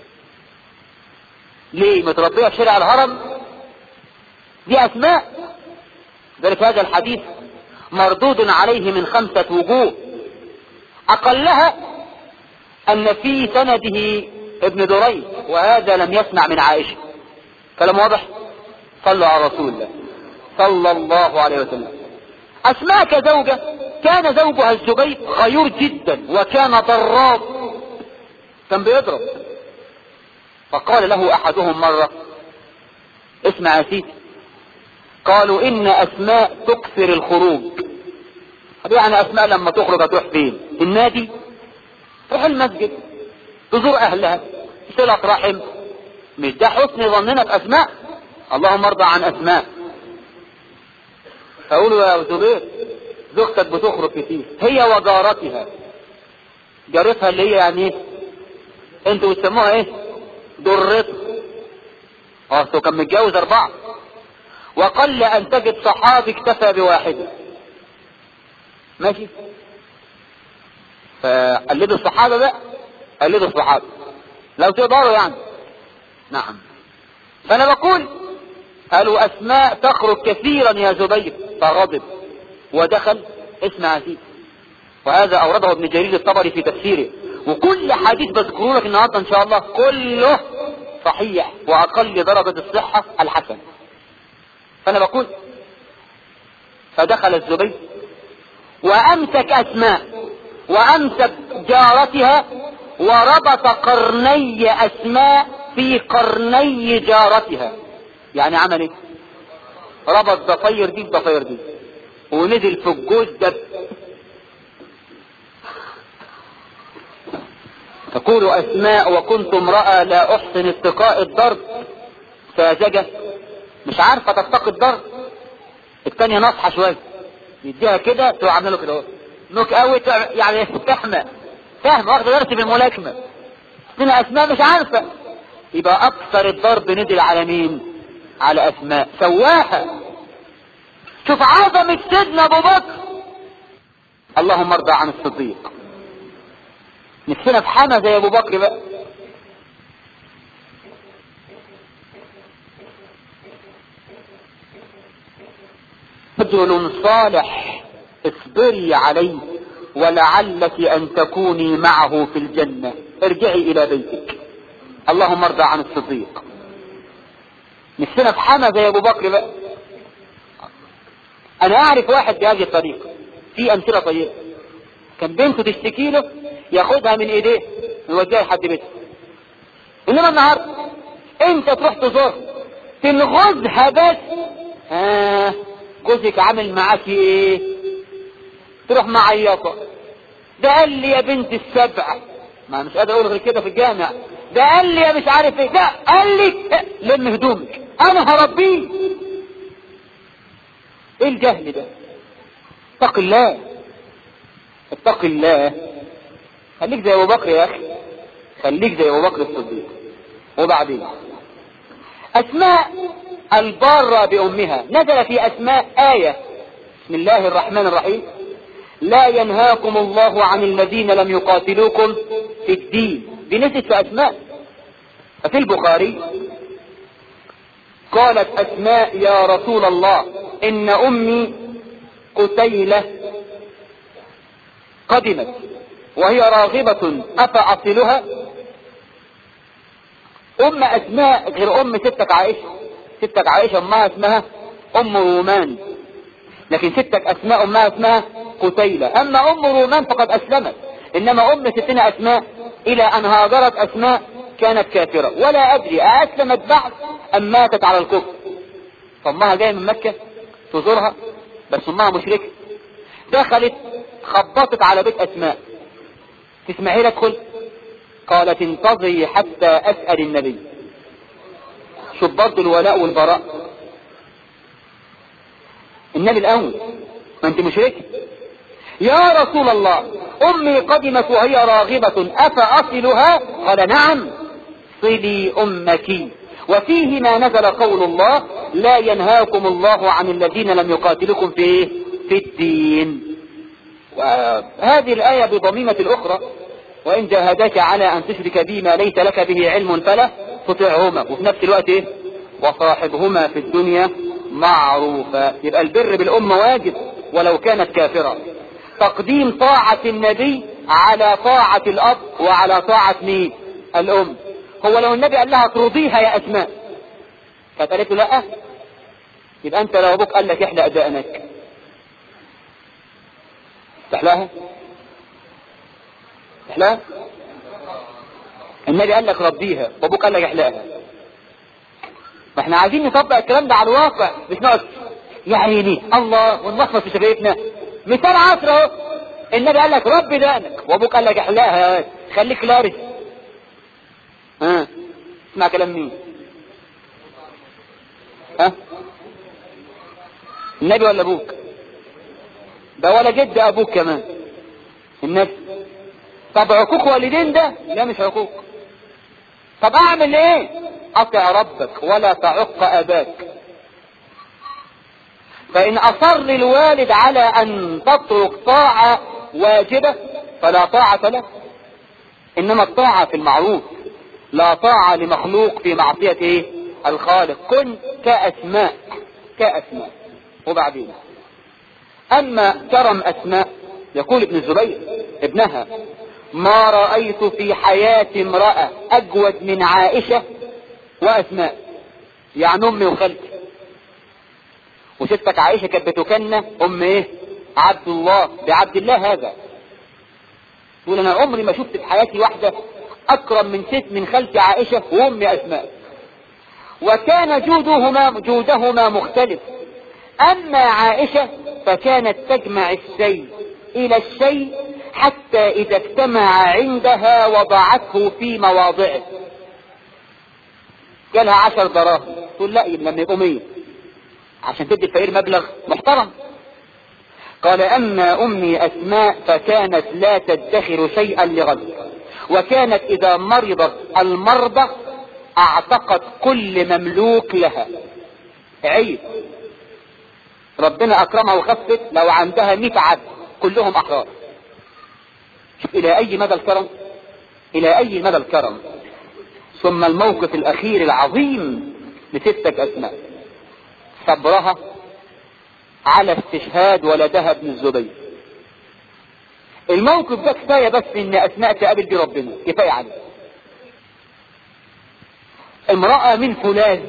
ليه؟ متربية في شارع الهرم؟ دي اسماء. ذلك هذا الحديث مردود عليه من خمسة وجوه، اقلها ان في سنده ابن دريد، وهذا لم يسمع من عائشة. كلام واضح؟ صلوا على رسول الله صلى الله عليه وسلم. اسماء كزوجة كان زوجها الزبير غيور جدا وكان ضراب، كان بيضرب. فقال له احدهم مرة: اسمع يا سيدي، قالوا ان اسماء تكثر الخروج. يعني اسماء لما تخرج هتروح فين؟ النادي؟ تروح المسجد، تزور اهلها، صلة رحم. مش ده حسن ظننا باسماء؟ اللهم ارضى عن اسماء. فقولوا يا زبير زوجتك بتخرج كتير، هي وجارتها. جارتها اللي هي يعني ايه؟ انتوا بتسموها ايه؟ ضرتها. اه كان متجوز اربعة، وقل ان تجد صحابي اكتفى بواحدة. ماشي؟ فقلدوا الصحابة بقى، قلدوا الصحابة لو تقدروا يعني. نعم. فانا بقول قالوا اسماء تخرج كثيرا يا زبير، فغضب ودخل. اسمع يا سيدي، وهذا اورده ابن جرير الطبري في تفسيره، وكل حديث بذكره لك النهارده ان شاء الله كله صحيح، واقل درجة الصحة الحسن. فانا بقول فدخل الزبير وامسك اسماء وامسك جارتها وربط قرني اسماء في قرني جارتها. يعني عمل ايه؟ ربط ضفير دي بضفير دي ونزل في الجوز ده. تقول اسماء: وكنت امرأة لا احسن اتقاء الضرب، ساذجة مش عارفة تتقي الضرب. الثانية نصحة شوية، يديها كده تقع عامله كده اهو نوك اوت، يعني فاهمة فاهمة واخدة درس بالملاكمة. هنا اسماء مش عارفة، يبقى اكثر الضرب نزل على مين؟ على اسماء. سواها. شوف عظمة سيدنا ابو بكر، اللهم ارضى عن الصديق. نفسنا في حما زي ابو بكر بقى. رجل صالح اصبري عليه ولعلك ان تكوني معه في الجنة، ارجعي الى بيتك. اللهم ارضى عن الصديق. نفسنا في حما زي ابو بكر بقى. انا اعرف واحد بهذه الطريقة، في امثلة طيبة. كان بنته تشتكي له ياخدها من ايديه ويوديها لحد بيته. انما النهارده انت تروح تزور تنغزها بس، ها جوزك عامل معاكي ايه؟ تروح معيطة. ده قال لي يا بنت السبع، ما مش قادر اقول غير كده في الجامع، ده قال لي يا مش عارف ايه، ده قال لي لم هدومك انا هربيه. ايه الجهل ده؟ اتق الله، اتق الله. خليك زي ابو بكر يا اخي، خليك زي ابو بكر الصديق. وبعدين اسماء البارة بامها، نزل في اسماء آية بسم الله الرحمن الرحيم: لا ينهاكم الله عن الذين لم يقاتلوكم في الدين. بنزل في اسماء. ففي البخاري قالت اسماء: يا رسول الله ان امي قتيلة قدمت وهي راغبة افاصلها. ام اسماء غير ام ستك عائشة. ستك عائشة امها اسمها ام رومان، لكن ستك اسماء امها اسمها قتيلة. اما ام رومان فقد اسلمت، انما ام ستنا اسماء الى ان هاجرت اسماء كانت كافرة، ولا ادري اسلمت بعد ام ماتت على الكفر. فامها جاية من مكة تزورها بس امها مشركة. دخلت خبطت على بيت اسماء: تسمعي لي ادخل؟ قالت: انتظري حتى اسأل النبي. شوف برضه الولاء والبراء. النبي الاول، ما انت مشركة. يا رسول الله امي قدمت وهي راغبة افاصلها؟ قال: نعم صلي امك. وفيه ما نزل قول الله: لا ينهاكم الله عن الذين لم يقاتلكم في في الدين. وهذه الآية بضميمة الأخرى: وإن جاهداك على أن تشرك بي ما ليس لك به علم فلا تطعهما. وفي نفس الوقت إيه؟ وصاحبهما في الدنيا معروفا. يبقى البر بالأم واجب ولو كانت كافرة. تقديم طاعة النبي على طاعة الأب وعلى طاعة مين؟ الأم. هو لو النبي قال لها ترضيها يا أسماء كانت قالت له لا؟ يبقى أنت لو أبوك قال لك احلق دقنك تحلاها؟ تحلاها؟ النبي قال لك ربيها وابوك قال لك احلاها. ما احنا عايزين نطبق الكلام ده على الواقع، مش نقعد يا عيني الله ونلخبط في شفايفنا. مثال عصر اهو، النبي قال لك ربي دقنك وابوك قال لك احلاها، خليك لارس. ها اسمع كلام مين؟ ها النبي ولا ابوك؟ ده ولا جد ابوك كمان النبي. طب عقوق والدين ده؟ لا مش عقوق. طب اعمل ايه؟ اطع ربك ولا تعق اباك. فان اصر الوالد على ان تترك طاعة واجبة فلا طاعة له، انما الطاعة في المعروف، لا طاعة لمخلوق في معصية ايه؟ الخالق. كن كأسماء كأسماء. وبعدين اما كرم اسماء، يقول ابن الزبير ابنها: ما رأيت في حياة امرأة اجود من عائشة واسماء، يعني امي وخالتي. وستك عائشة كانت بتكنى ام ايه؟ عبد الله، بعبد الله هذا. تقول انا عمري ما شفت في حياتي واحدة اكرم من ست من خالتي عائشة وامي اسماء. وكان جودهما جودهما مختلف. اما عائشة فكانت تجمع الشيء الى الشيء حتى اذا اجتمع عندها وضعته في مواضعه. جالها عشر دراهم تقول لا لما يبقوا مية عشان تدي الفقير مبلغ محترم. قال: اما امي اسماء فكانت لا تدخر شيئا لغد، وكانت اذا مرضت المرضى اعتقت كل مملوك لها. عيب ربنا اكرمها وخفت لو عندها مئة عبد كلهم احرار. شوف الى اي مدى الكرم، الى اي مدى الكرم. ثم الموقف الاخير العظيم لستك اسماء، صبرها على استشهاد ولدها ابن الزبير. الموقف ده كفاية بس ان اسماء تقابل بيه ربنا، كفاية عليه. امرأة من فولاذ،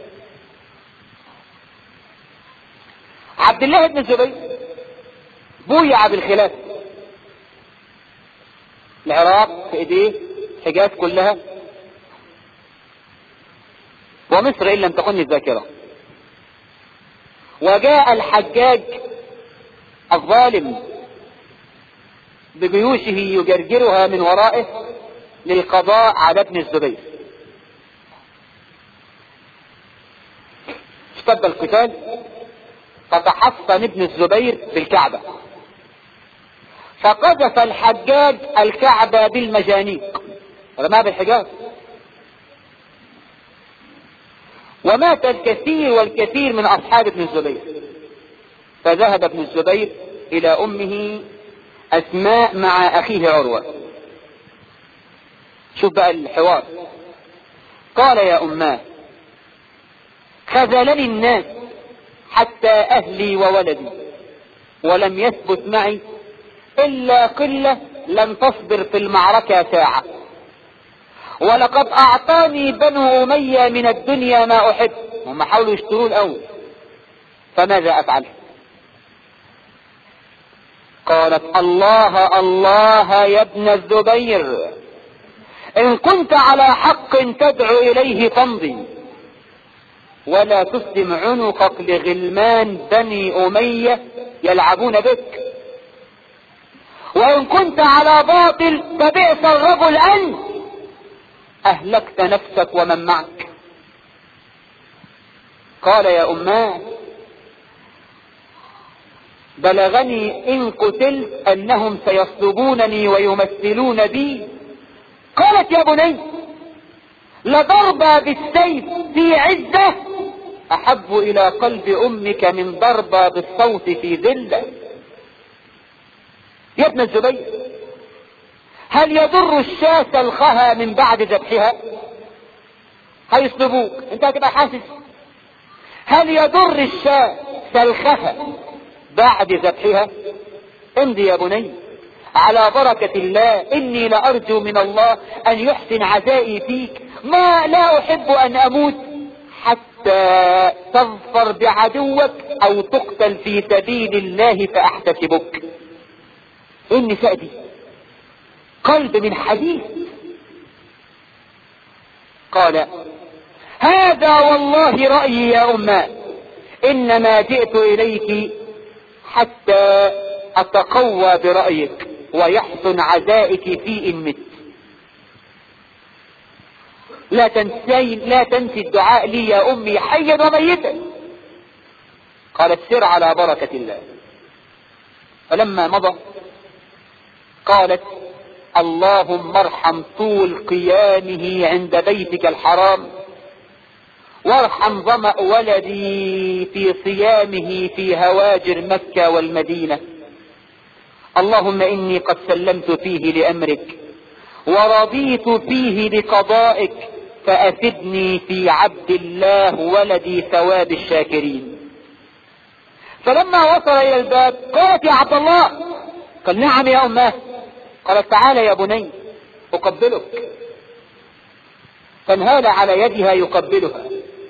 عبد الله بن الزبير بويع بالخلافة، العراق في ايديه، حجاز كلها، ومصر ان لم تخن الذاكرة. وجاء الحجاج الظالم بجيوشه يجرجرها من ورائه للقضاء على ابن الزبير. اشتد القتال، فتحصن ابن الزبير بالكعبة، فقذف الحجاج الكعبة بالمجانيق، رماها بالحجاز، ومات الكثير والكثير من اصحاب ابن الزبير. فذهب ابن الزبير الى امه اسماء مع اخيه عروة. شوف بقى الحوار. قال يا اماه خذلني الناس حتى اهلي وولدي، ولم يثبت معي الا قلة لم تصبر في المعركة ساعة، ولقد اعطاني بنو امية من الدنيا ما احب. هم حاولوا يشتروا الاول، فماذا افعل؟ قالت الله الله يا ابن الزبير، ان كنت على حق تدعو اليه فامضي، ولا تسلم عنقك لغلمان بني امية يلعبون بك، وان كنت على باطل فبئس الرجل انت، اهلكت نفسك ومن معك. قال يا اماه بلغني ان قتلت انهم سيصلبونني ويمثلون بي. قالت يا بني لضربة بالسيف في عزة احب الى قلب امك من ضربة بالصوت في ذلة. يا ابن الزبير هل يضر الشاة سلخها من بعد ذبحها؟ هيصلبوك انت هتبقى حاسس. هل يضر الشاة سلخها بعد ذبحها؟ امضي يا بني على بركة الله، اني لارجو من الله ان يحسن عزائي فيك، ما لا احب ان اموت حتى تظفر بعدوك او تقتل في سبيل الله فاحتسبك. النساء دي قلب من حديد. قال هذا والله رأيي يا أماه، إنما جئت إليك حتى أتقوى برأيك ويحسن عزائك في إن مت. لا تنسي لا تنسي الدعاء لي يا أمي حيا وميتا. قالت سر على بركة الله. فلما مضى قالت اللهم ارحم طول قيامه عند بيتك الحرام، وارحم ظمأ ولدي في صيامه في هواجر مكة والمدينة. اللهم إني قد سلمت فيه لأمرك ورضيت فيه بقضائك، فأفدني في عبد الله ولدي ثواب الشاكرين. فلما وصل إلى الباب قالت يا عبد الله. قال نعم يا أماه. قالت تعالى يا بني أقبلك. فانهال على يدها يقبلها،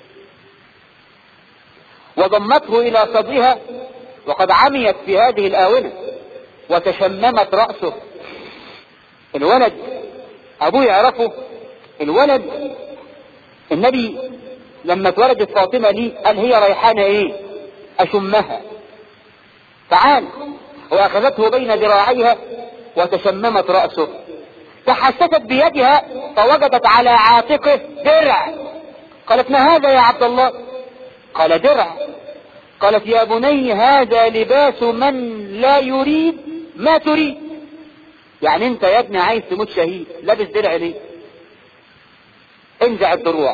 وضمته إلى صدرها وقد عميت في هذه الآونة، وتشممت رأسه. الولد أبوه يعرفه. الولد النبي لما اتولدت فاطمة لي قال هي ريحانة ايه أشمها، تعال. وأخذته بين ذراعيها وتشممت رأسه، تحسست بيدها فوجدت على عاتقه درع. قالت ما هذا يا عبد الله؟ قال درع. قالت يا بني هذا لباس من لا يريد ما تريد. يعني انت يا ابني عايز تموت شهيد لابس درع ليه؟ انزع الدروع.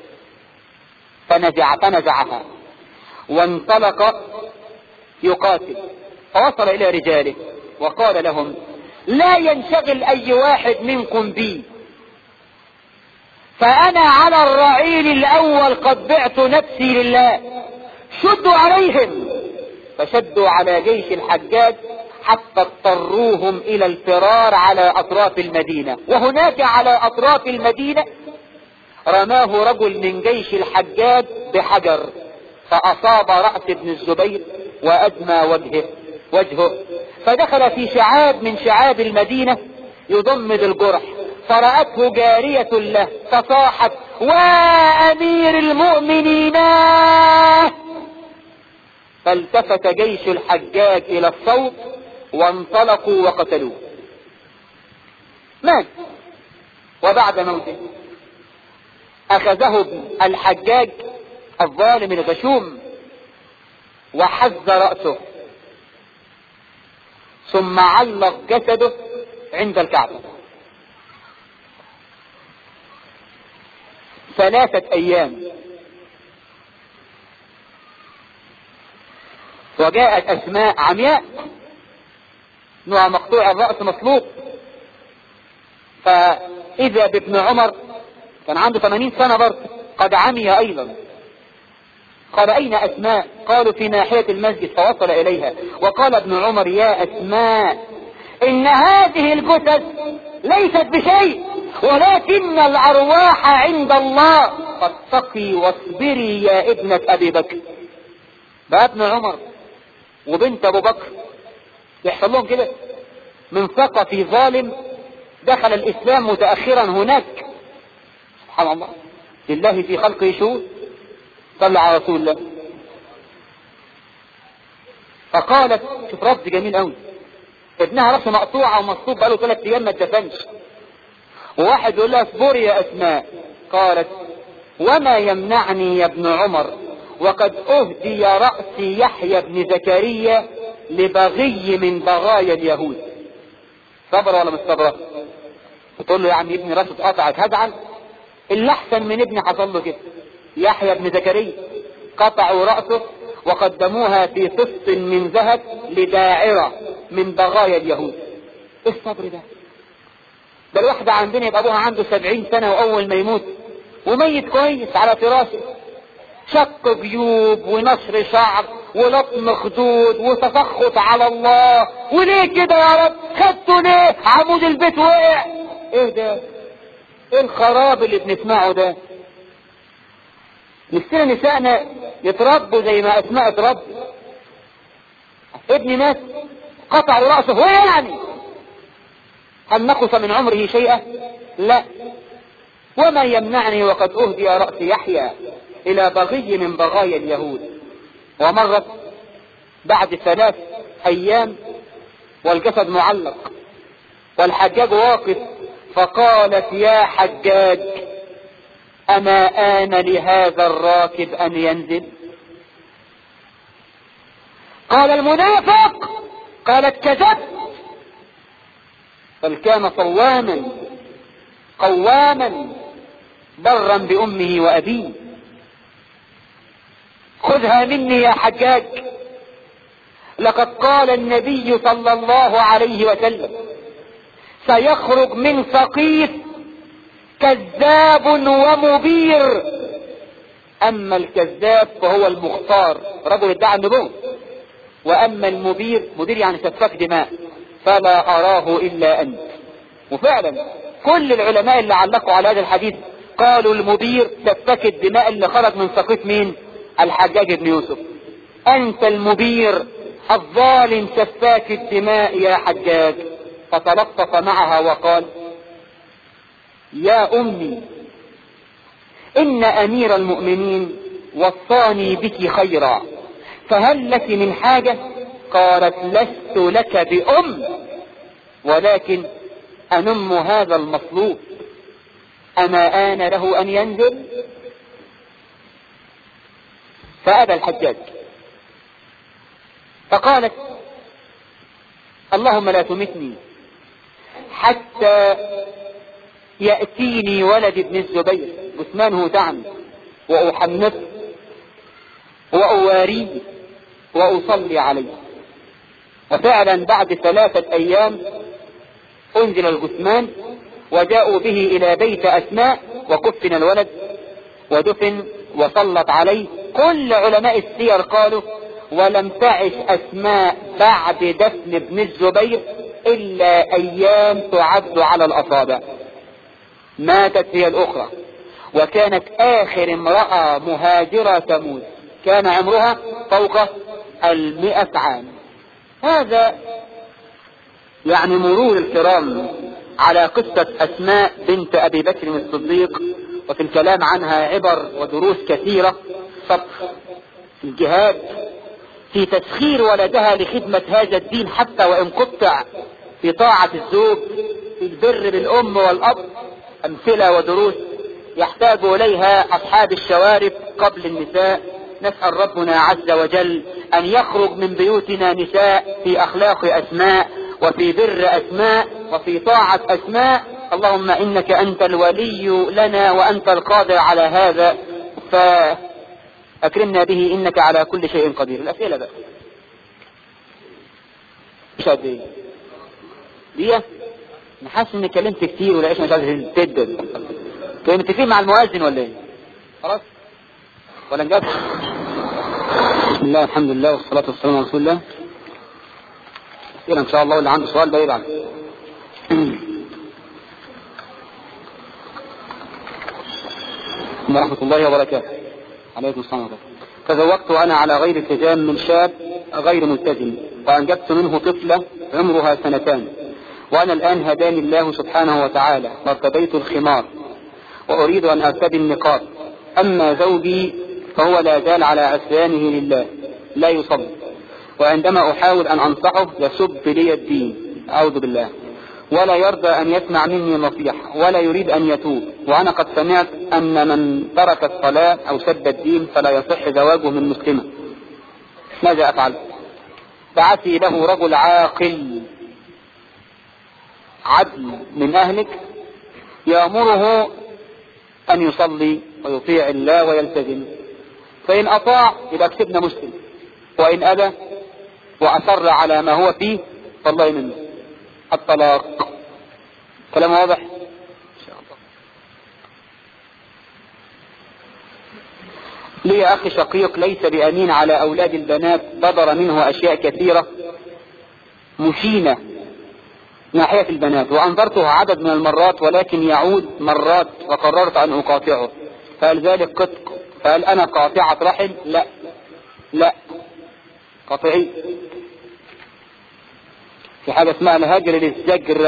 فنزع فنزعها وانطلق يقاتل، فوصل الى رجاله وقال لهم لا ينشغل اي واحد منكم بي، فانا على الرعيل الاول قد بعت نفسي لله، شدوا عليهم. فشدوا على جيش الحجاج حتى اضطروهم الى الفرار على اطراف المدينة. وهناك على اطراف المدينة رماه رجل من جيش الحجاج بحجر فاصاب رأس ابن الزبير وادمى وجهه وجهه فدخل في شعاب من شعاب المدينة يضمد الجرح، فرأته جارية له فصاحت وامير المؤمنين، فالتفت جيش الحجاج الى الصوت وانطلقوا وقتلوه. مات. وبعد موته اخذه الحجاج الظالم الغشوم وحز رأسه، ثم علق جسده عند الكعبة ثلاثة ايام. وجاءت اسماء عمياء نوع مقطوع الرأس مصلوب، فاذا بابن عمر كان عنده ثمانين سنة برضه قد عمي ايضا. قال اين اسماء؟ قالوا في ناحية المسجد، فوصل اليها وقال ابن عمر يا اسماء ان هذه الجثث ليست بشيء ولكن الارواح عند الله، فاتقي واصبري يا ابنة ابي بكر. بقى ابن عمر وبنت ابو بكر يحصل لهم كده من ثقفي ظالم دخل الاسلام متأخرا هناك. سبحان الله، لله في خلقه شؤون. صلى على رسول الله. فقالت، شوف رفض جميل قوي، ابنها راسه مقطوعه ومصلوب بقاله ثلاث ايام ما اتدفنش، وواحد يقول لها اصبري يا اسماء. قالت وما يمنعني يا ابن عمر وقد اهدي رأسي يحيى بن زكريا لبغي من بغايا اليهود. صبر ولا مش صبره؟ بتقول له يا عم ابني راسه اتقطعت هزعل؟ اللي احسن من ابني حصل له كده. يحيى بن زكريا قطعوا رأسه وقدموها في فص من ذهب لداعرة من بغايا اليهود. ايه الصبر ده؟ ده الواحدة عندنا يبقى ابوها عنده سبعين سنة واول ما يموت وميت كويس على فراشه، شق جيوب ونشر شعر ولطم خدود وتسخط على الله. وليه كده يا رب؟ خدته ليه؟ عمود البيت وقع. ايه ده؟ ايه الخراب اللي بنسمعه ده؟ نفسنا نسائنا يتربوا زي ما اسماء اتربوا. ابني مات قطعوا رأسه، هو يعني هل نقص من عمره شيئا؟ لا. وما يمنعني وقد اهدي رأس يحيى الى بغي من بغايا اليهود. ومرت بعد ثلاث ايام والجسد معلق والحجاج واقف، فقالت يا حجاج اما آن لهذا الراكب ان ينزل؟ قال المنافق. قالت كذبت، بل كان صواما قواما برا بامه وابيه. خذها مني يا حجاج، لقد قال النبي صلى الله عليه وسلم سيخرج من ثقيف كذاب ومبير. اما الكذاب فهو المختار رجل ادعى النبوة، واما المبير مدير يعني سفاك دماء فلا اراه الا انت. وفعلا كل العلماء اللي علقوا على هذا الحديث قالوا المبير سفاك الدماء اللي خرج من ثقيف مين؟ الحجاج بن يوسف. انت المبير الظالم سفاك الدماء يا حجاج. فتلطف معها وقال يا امي ان امير المؤمنين وصاني بك خيرا، فهل لك من حاجة؟ قالت لست لك بأم، ولكن أنم هذا المصلوب، أما آن له أن ينزل؟ فأبى الحجاج، فقالت اللهم لا تمتني حتى يأتيني ولد ابن الزبير جثمانه تعمي وأحنطه وأواريه وأصلي عليه. وفعلا بعد ثلاثة أيام أنزل الجثمان وجاءوا به إلى بيت أسماء وكفن الولد ودفن وصلت عليه. كل علماء السير قالوا ولم تعش أسماء بعد دفن ابن الزبير إلا أيام تعد على الأصابع. ماتت هي الأخرى وكانت آخر امرأة مهاجرة تموت، كان عمرها فوق المئة عام. هذا يعني مرور الكرام على قصة أسماء بنت أبي بكر الصديق، وفي الكلام عنها عبر ودروس كثيرة. صبر في الجهاد، في تسخير ولدها لخدمة هذا الدين حتى وإن قطع، في طاعة الزوج، في البر بالأم والأب. أمثلة ودروس يحتاج إليها أصحاب الشوارب قبل النساء. نسأل ربنا عز وجل أن يخرج من بيوتنا نساء في أخلاق أسماء وفي بر أسماء وفي طاعة أسماء. اللهم إنك أنت الولي لنا وأنت القادر على هذا، فأكرمنا به إنك على كل شيء قدير. الأسئلة بقى مش قد ايه دي؟ انا حاسس اني اتكلمت كتير ولا ايش؟ مش عايز تدد كنت متفقين مع المؤذن ولا ايه؟ خلاص ولا نجاب؟ بسم الله الحمد لله والصلاة والسلام على رسول الله. ان شاء الله اللي عنده سؤال بقى يبعت. ورحمة الله وبركاته. عليكم السلام ورحمة الله. تزوجت وأنا على غير التزام من شاب غير ملتزم، وأنجبت منه طفلة عمرها سنتان، وأنا الآن هداني الله سبحانه وتعالى وارتديت الخمار وأريد أن أرتدي النقاب. أما زوجي فهو لا زال على عصيانه لله، لا يصلي، وعندما أحاول أن أنصحه يسب لي الدين، أعوذ بالله، ولا يرضى أن يسمع مني نصيحة ولا يريد أن يتوب. وأنا قد سمعت أن من ترك الصلاة أو سب الدين فلا يصح زواجه من مسلمة. ماذا أفعل؟ بعثي له رجل عاقل عدل من أهلك يأمره أن يصلي ويطيع الله ويلتزم، فإن أطاع يبقى كتبنا مسلم، وإن أبى وأصر على ما هو فيه فالله منه الطلاق. كلام واضح؟ إن شاء الله. لي أخي شقيق ليس بأمين على أولاد البنات، بدر منه أشياء كثيرة مشينة ناحية البنات، وأنظرته عدد من المرات ولكن يعود مرات وقررت أن أقاطعه. فهل ذلك قطع؟ فهل أنا قاطعة رحم؟ لا لا قطعي. في حاجة اسمها الهجر للزجر.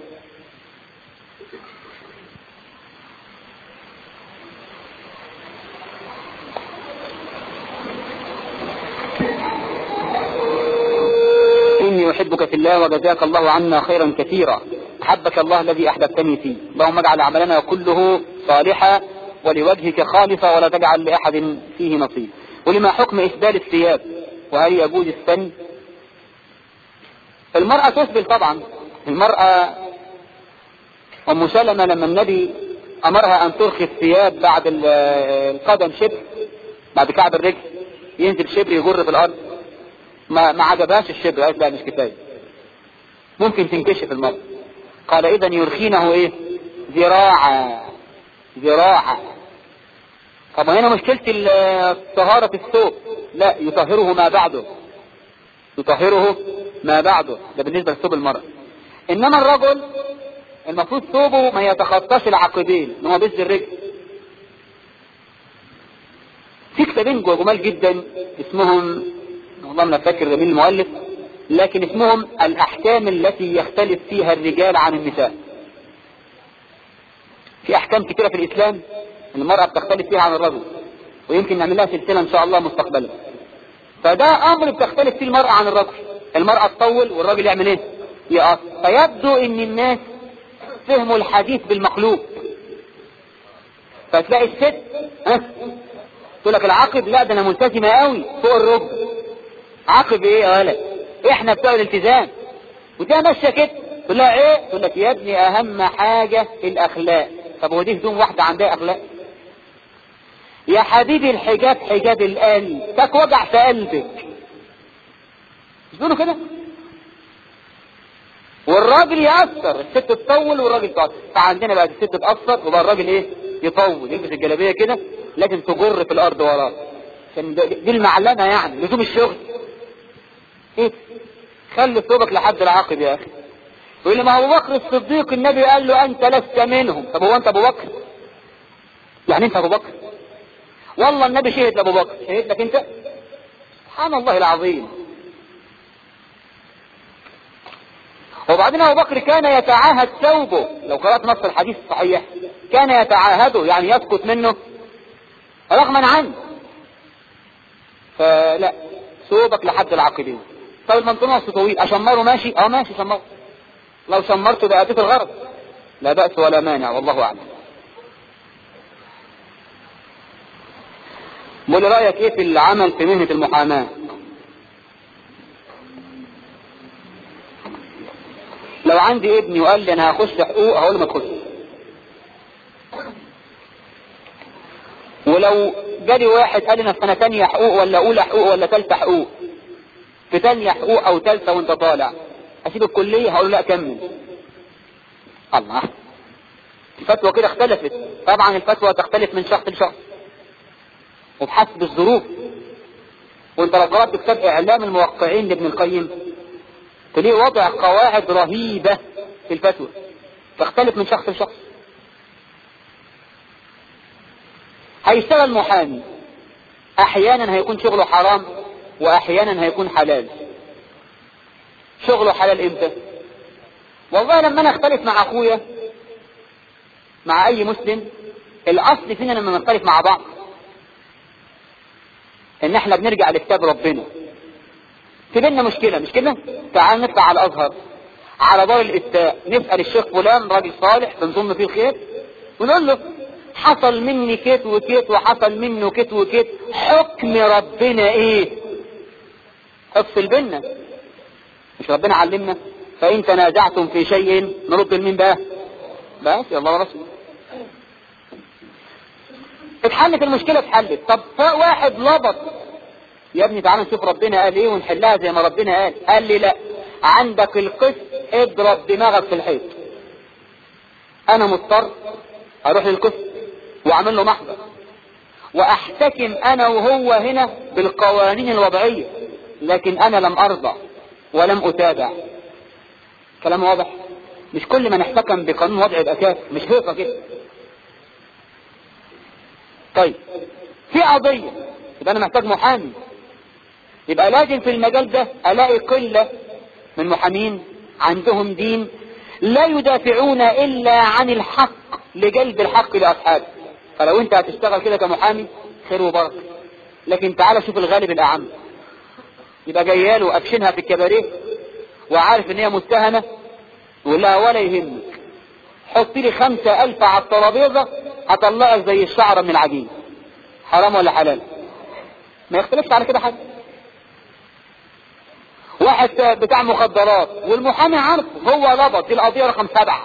إني أحبك في الله وجزاك الله عنا خيرا كثيرا. أحبك الله الذي أحببتني فيه. اللهم اجعل عملنا كله صالحا ولوجهك خالصا ولا تجعل لأحد فيه نصيب. ولما حكم إسبال الثياب؟ وهل يجوز السن؟ المرأة تسبل طبعا. المرأة أم سلمة لما النبي أمرها أن ترخي الثياب بعد القدم شبر، بعد كعب الرجل ينزل شبر يجر في الأرض، ما, ما عجبهاش الشبر، قالت لا مش كفاية، ممكن تنكشف المرأة. قال إذن يرخينه إيه؟ ذراعا ذراعا. طب هنا مشكلة طهارة الثوب؟ لا، يطهره ما بعده، يطهره ما بعده، ده بالنسبة لثوب المرأة. إنما الرجل المفروض ثوبه ما يتخطاش العقدين، إنه بز الرجل. في كتابين جمال جدا اسمهم، والله ما فاكر مين المؤلف، لكن اسمهم الأحكام التي يختلف فيها الرجال عن النساء. في أحكام كثيرة في الإسلام المرأة بتختلف فيها عن الرجل، ويمكن نعمل لها سلسلة إن شاء الله مستقبلا. فده أمر بتختلف فيه المرأة عن الرجل. المرأة تطول والراجل يعمل إيه؟ يقص. فيبدو إن الناس فهموا الحديث بالمقلوب، فتلاقي الست ها تقول لك العقب، لا ده أنا ملتزمة قوي فوق الركبة. عقب إيه يا ولد؟ إحنا بتوع الالتزام. وده ماشية كده تقول لها إيه؟ تقول لك يا ابني أهم حاجة الأخلاق. طب هو دي هدوم واحدة عندها أخلاق؟ يا حبيبي الحجاب حجاب القلب، تك وجع في قلبك. مش بيقولوا كده؟ والراجل يأثر، الست تطول والراجل تقصر. فعندنا بقى الست تقصر وبقى الراجل ايه يطول، يلبس الجلابيه كده لازم تجر في الارض وراه، عشان دي المعلمه يعني لزوم الشغل. ايه خلي ثوبك لحد العقب يا اخي. يقول لي ما ابو بكر الصديق النبي قال له انت لست منهم. طب هو انت ابو بكر؟ يعني انت ابو بكر؟ والله النبي شهد لابو بكر، شهد لك انت؟ سبحان الله العظيم. وبعدين ابو بكر كان يتعاهد ثوبه، لو قرأت نص الحديث الصحيح كان يتعاهده، يعني يسكت منه رغما عنه. فلا، ثوبك لحد العقدين. طب البنطلون اصله طويل اشمره ماشي؟ اه ماشي شمره، لو شمرته ده اتيت الغرض، لا بأس ولا مانع والله اعلم. قول رأيك ايه في العمل في مهنة المحاماة؟ لو عندي ابني وقال لي انا هخش حقوق هقول له ما تخش. ولو جالي واحد قال لي انا في سنه ثانيه حقوق ولا اولى حقوق ولا ثالثه حقوق، في ثانيه حقوق او ثالثه وانت طالع، اسيب الكليه؟ هقول له لا كمل. الله، الفتوى كده اختلفت. طبعا الفتوى تختلف من شخص لشخص وبحسب الظروف. وانت لو قرأت كتاب اعلام الموقعين لابن القيم تلاقي وضع قواعد رهيبة في الفتوى، تختلف من شخص لشخص. هيشتغل محامي احيانا هيكون شغله حرام واحيانا هيكون حلال. شغله حلال امتى؟ والله لما انا اختلف مع اخويا مع اي مسلم، الاصل فينا لما نختلف مع بعض ان احنا بنرجع لكتاب ربنا. في بيننا مشكلة مش كده؟ تعال نطلع على الازهر على دار الافتاء نسأل الشيخ فلان راجل صالح بنظن فيه الخير ونقول له حصل مني كت وكت وحصل منه كت وكت، حكم ربنا ايه؟ افصل بينا. مش ربنا علمنا فان تنازعتم في شيء نرد لمين بقى؟ بس يا الله ورسوله. اتحلت المشكلة اتحلت. طب واحد لبط يا ابني تعالى نشوف ربنا قال ايه ونحلها زي ما ربنا قال. قال لي لا، عندك القسط اضرب دماغك في الحيط. انا مضطر اروح للقسط واعمل له محضر واحتكم انا وهو هنا بالقوانين الوضعية، لكن انا لم ارضى ولم اتابع. كلام واضح؟ مش كل ما نحتكم بقانون وضعي يبقى كافر، مش هيقة كده. طيب في قضية يبقى انا محتاج محامي، يبقى لازم في المجال ده الاقي قلة من محامين عندهم دين لا يدافعون الا عن الحق لجلب الحق لاصحابه. فلو انت هتشتغل كده كمحامي خير وبركة، لكن تعالى شوف الغالب الاعم يبقى جياله وقفشنها في الكباريه وعارف ان هي متهمة يقول لها ولا يهمك حط لي خمسة الف على الترابيزة هطلعك زي الشعرة من العجين. حرام ولا حلال؟ ما يختلفش على كده حد. واحد بتاع مخدرات والمحامي عارف هو لبط في القضية رقم سبعة،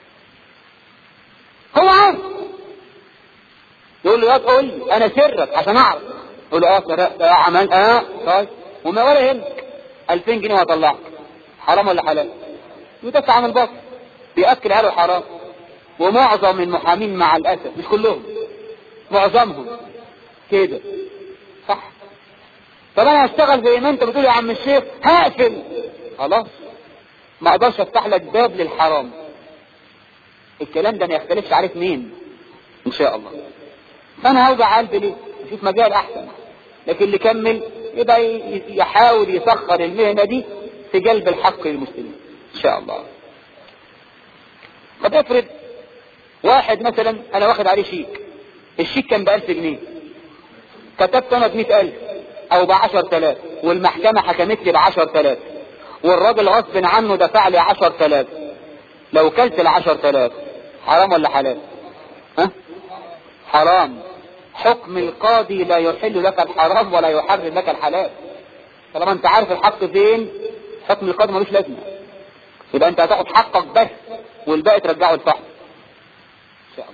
هو عارف، يقول له يا تقول لي انا سرك عشان اعرف، يقول له اه سرقت اه عملت اه طيب وما ولا يهمك الفين جنيه وهطلعك. حرام ولا حلال؟ يدافع عن الباطل، بيأكل عياله حرام. ومعظم المحامين مع الاسف مش كلهم معظمهم كده صح. طب انا هشتغل زي ما انت بتقول يا عم الشيخ هقفل خلاص، ما اقدرش افتح لك باب للحرام. الكلام ده ما يختلفش عليه مين ان شاء الله. فانا هوجع قلبي ليه؟ اشوف مجال احسن. لكن اللي كمل يبقى يحاول يسخر المهنة دي في جلب الحق للمسلمين ان شاء الله. طب افرض واحد مثلا انا واخد عليه شيك، الشيك كان بألف جنيه، كتبت انا بمئة الف او بعشر تلاف والمحكمة حكمت لي بعشر تلاف والراجل غصب عنه دفع لي عشر تلاف، لو كلت العشر تلاف حرام ولا حلال؟ ها؟ حرام. حكم القاضي لا يحل لك الحرام ولا يحرم لك الحلال. طالما انت عارف الحق فين حكم القاضي ملوش لازمه. يبقى انت هتاخد حقك بس والباقي ترجعه لصاحبه ان شاء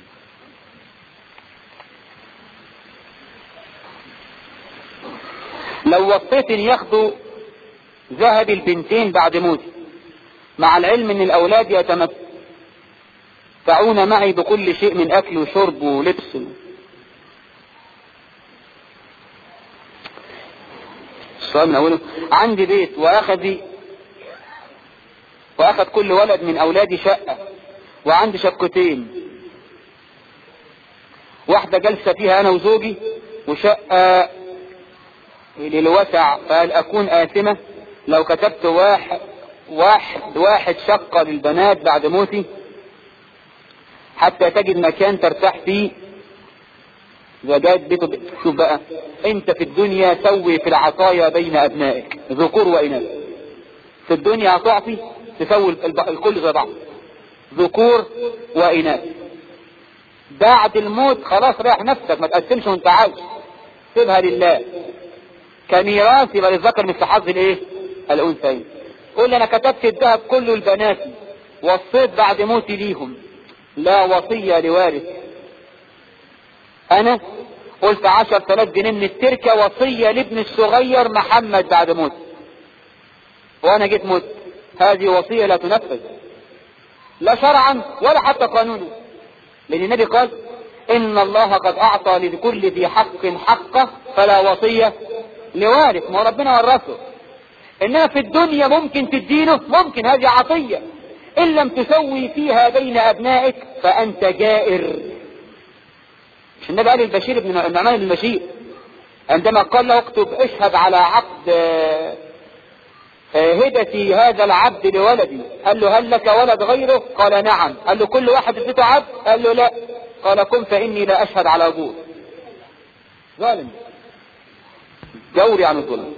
الله. لو وصيت ان ياخدوا ذهب البنتين بعد موتي مع العلم ان الاولاد يتمتعون معي بكل شيء من اكل وشرب ولبس. السؤال من اوله: عندي بيت واخذ واخذ كل ولد من اولادي شقة، وعندي شقتين، واحدة جلسة فيها انا وزوجي وشقة للوسع، فهل اكون آثمة لو كتبت واحد واحد واحد شقة للبنات بعد موتي حتى تجد مكان ترتاح فيه؟ وجات بيته. شوف بقى، انت في الدنيا سوي في العطايا بين ابنائك ذكور واناث. في الدنيا هتعطي تسوي الكل زي بعض، ذكور واناث. بعد الموت خلاص ريح نفسك، ما تقسمش وانت عايش، سيبها لله كميراث، يبقى للذكر مثل حظ الايه؟ الانثيين. قول لي انا كتبت الذهب كله لبناتي، وصيت بعد موتي ليهم، لا وصية لوارث. انا قلت عشر تلاف جنيه من التركة وصية لابن الصغير محمد بعد موت، وانا جيت موت، هذه وصية لا تنفذ لا شرعا ولا حتى قانونا، لان النبي قال ان الله قد اعطى لكل ذي حق حقه فلا وصية لوارث. ما ربنا ورثه، انها في الدنيا ممكن تدينه، ممكن، هذه عطية، ان لم تسوي فيها بين ابنائك فانت جائر. مش النبي قال البشير بن النعمان بن بشير عندما قال له اكتب اشهد على عبد هدتي هذا العبد لولدي، قال له هل لك ولد غيره؟ قال نعم. قال له كل واحد اديته عبد؟ قال له لا. قال قم فاني لا اشهد على جور. ظالم، جوري عن الظلم.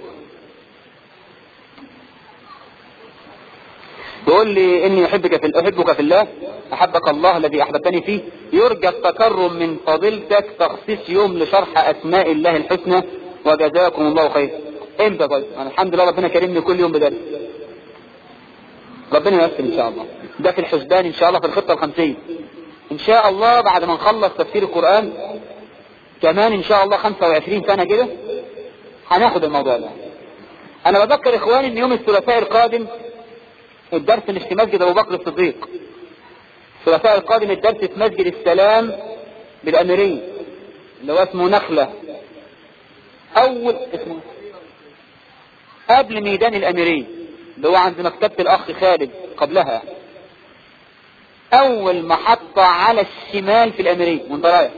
يقول لي اني احبك في احبك في الله، احبك الله الذي احببتني فيه. يرجى التكرم من فضيلتك تخصيص يوم لشرح اسماء الله الحسنى، وجزاكم الله خير. امتى طيب؟ انا الحمد لله ربنا كرمني كل يوم بدرس، ربنا ييسر ان شاء الله. ده في الحسبان ان شاء الله، في الخطة الخمسية ان شاء الله، بعد ما نخلص تفسير القرآن كمان ان شاء الله خمسة وعشرين سنة كده هناخد الموضوع ده. انا بذكر اخواني ان يوم الثلاثاء القادم الدرس مش في مسجد ابو بكر الصديق، الثلاثاء القادم الدرس في مسجد السلام بالاميرية اللي هو اسمه نخلة، اول اسمه قبل ميدان الاميرية اللي هو عند مكتبة الاخ خالد قبلها، اول محطة على الشمال في الاميرية وانت رايح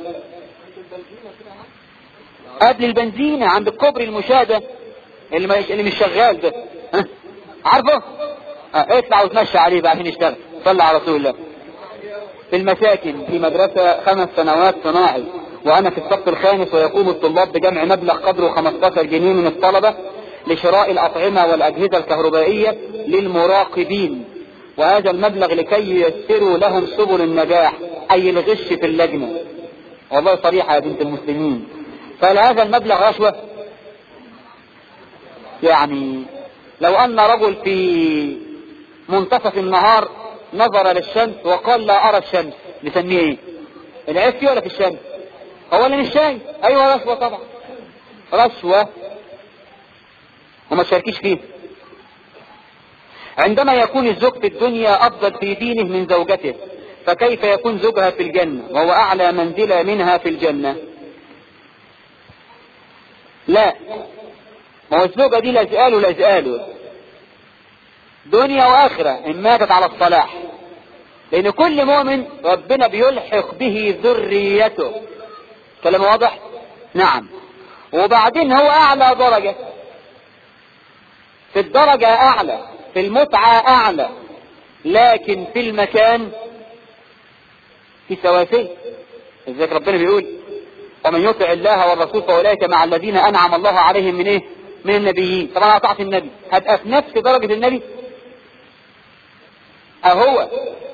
قبل البنزينة عند الكوبري المشاهدة اللي, اللي مش شغال ده، ها عارفه؟ اه اطلع وتمشي عليه بعدين يشتغل. صلى على رسول الله. في المساكن في مدرسة خمس سنوات صناعي، وانا في الصف الخامس، ويقوم الطلاب بجمع مبلغ قدره خمستاشر جنيه من الطلبة لشراء الاطعمة والاجهزة الكهربائية للمراقبين، وهذا المبلغ لكي ييسروا لهم سبل النجاح، اي الغش في اللجنة. والله صريحة يا بنت المسلمين. فهل هذا المبلغ رشوة؟ يعني لو ان رجل في منتصف النهار نظر للشمس وقال لا ارى الشمس، نسميه ايه؟ العيب فيه ولا في الشمس؟ هو اللي مش شايف. ايوه رشوة طبعا، رشوة وما تشاركيش فيه. عندما يكون الزوج في الدنيا افضل في دينه من زوجته، فكيف يكون زوجها في الجنة وهو اعلى منزلة منها في الجنة؟ لا، ما هو الزوجة دي لازقاله لازقاله دنيا واخرة ان ماتت على الصلاح، لان كل مؤمن ربنا بيلحق به ذريته. كلام واضح؟ نعم. وبعدين هو اعلى درجة في الدرجة اعلى، في المتعة اعلى، لكن في المكان في سواسية. ازيك ربنا بيقول ومن يطع الله والرسول فاولئك مع الذين انعم الله عليهم من ايه؟ من النبيين. طبعا اطعت النبي هتبقى في نفس درجة النبي؟ اهو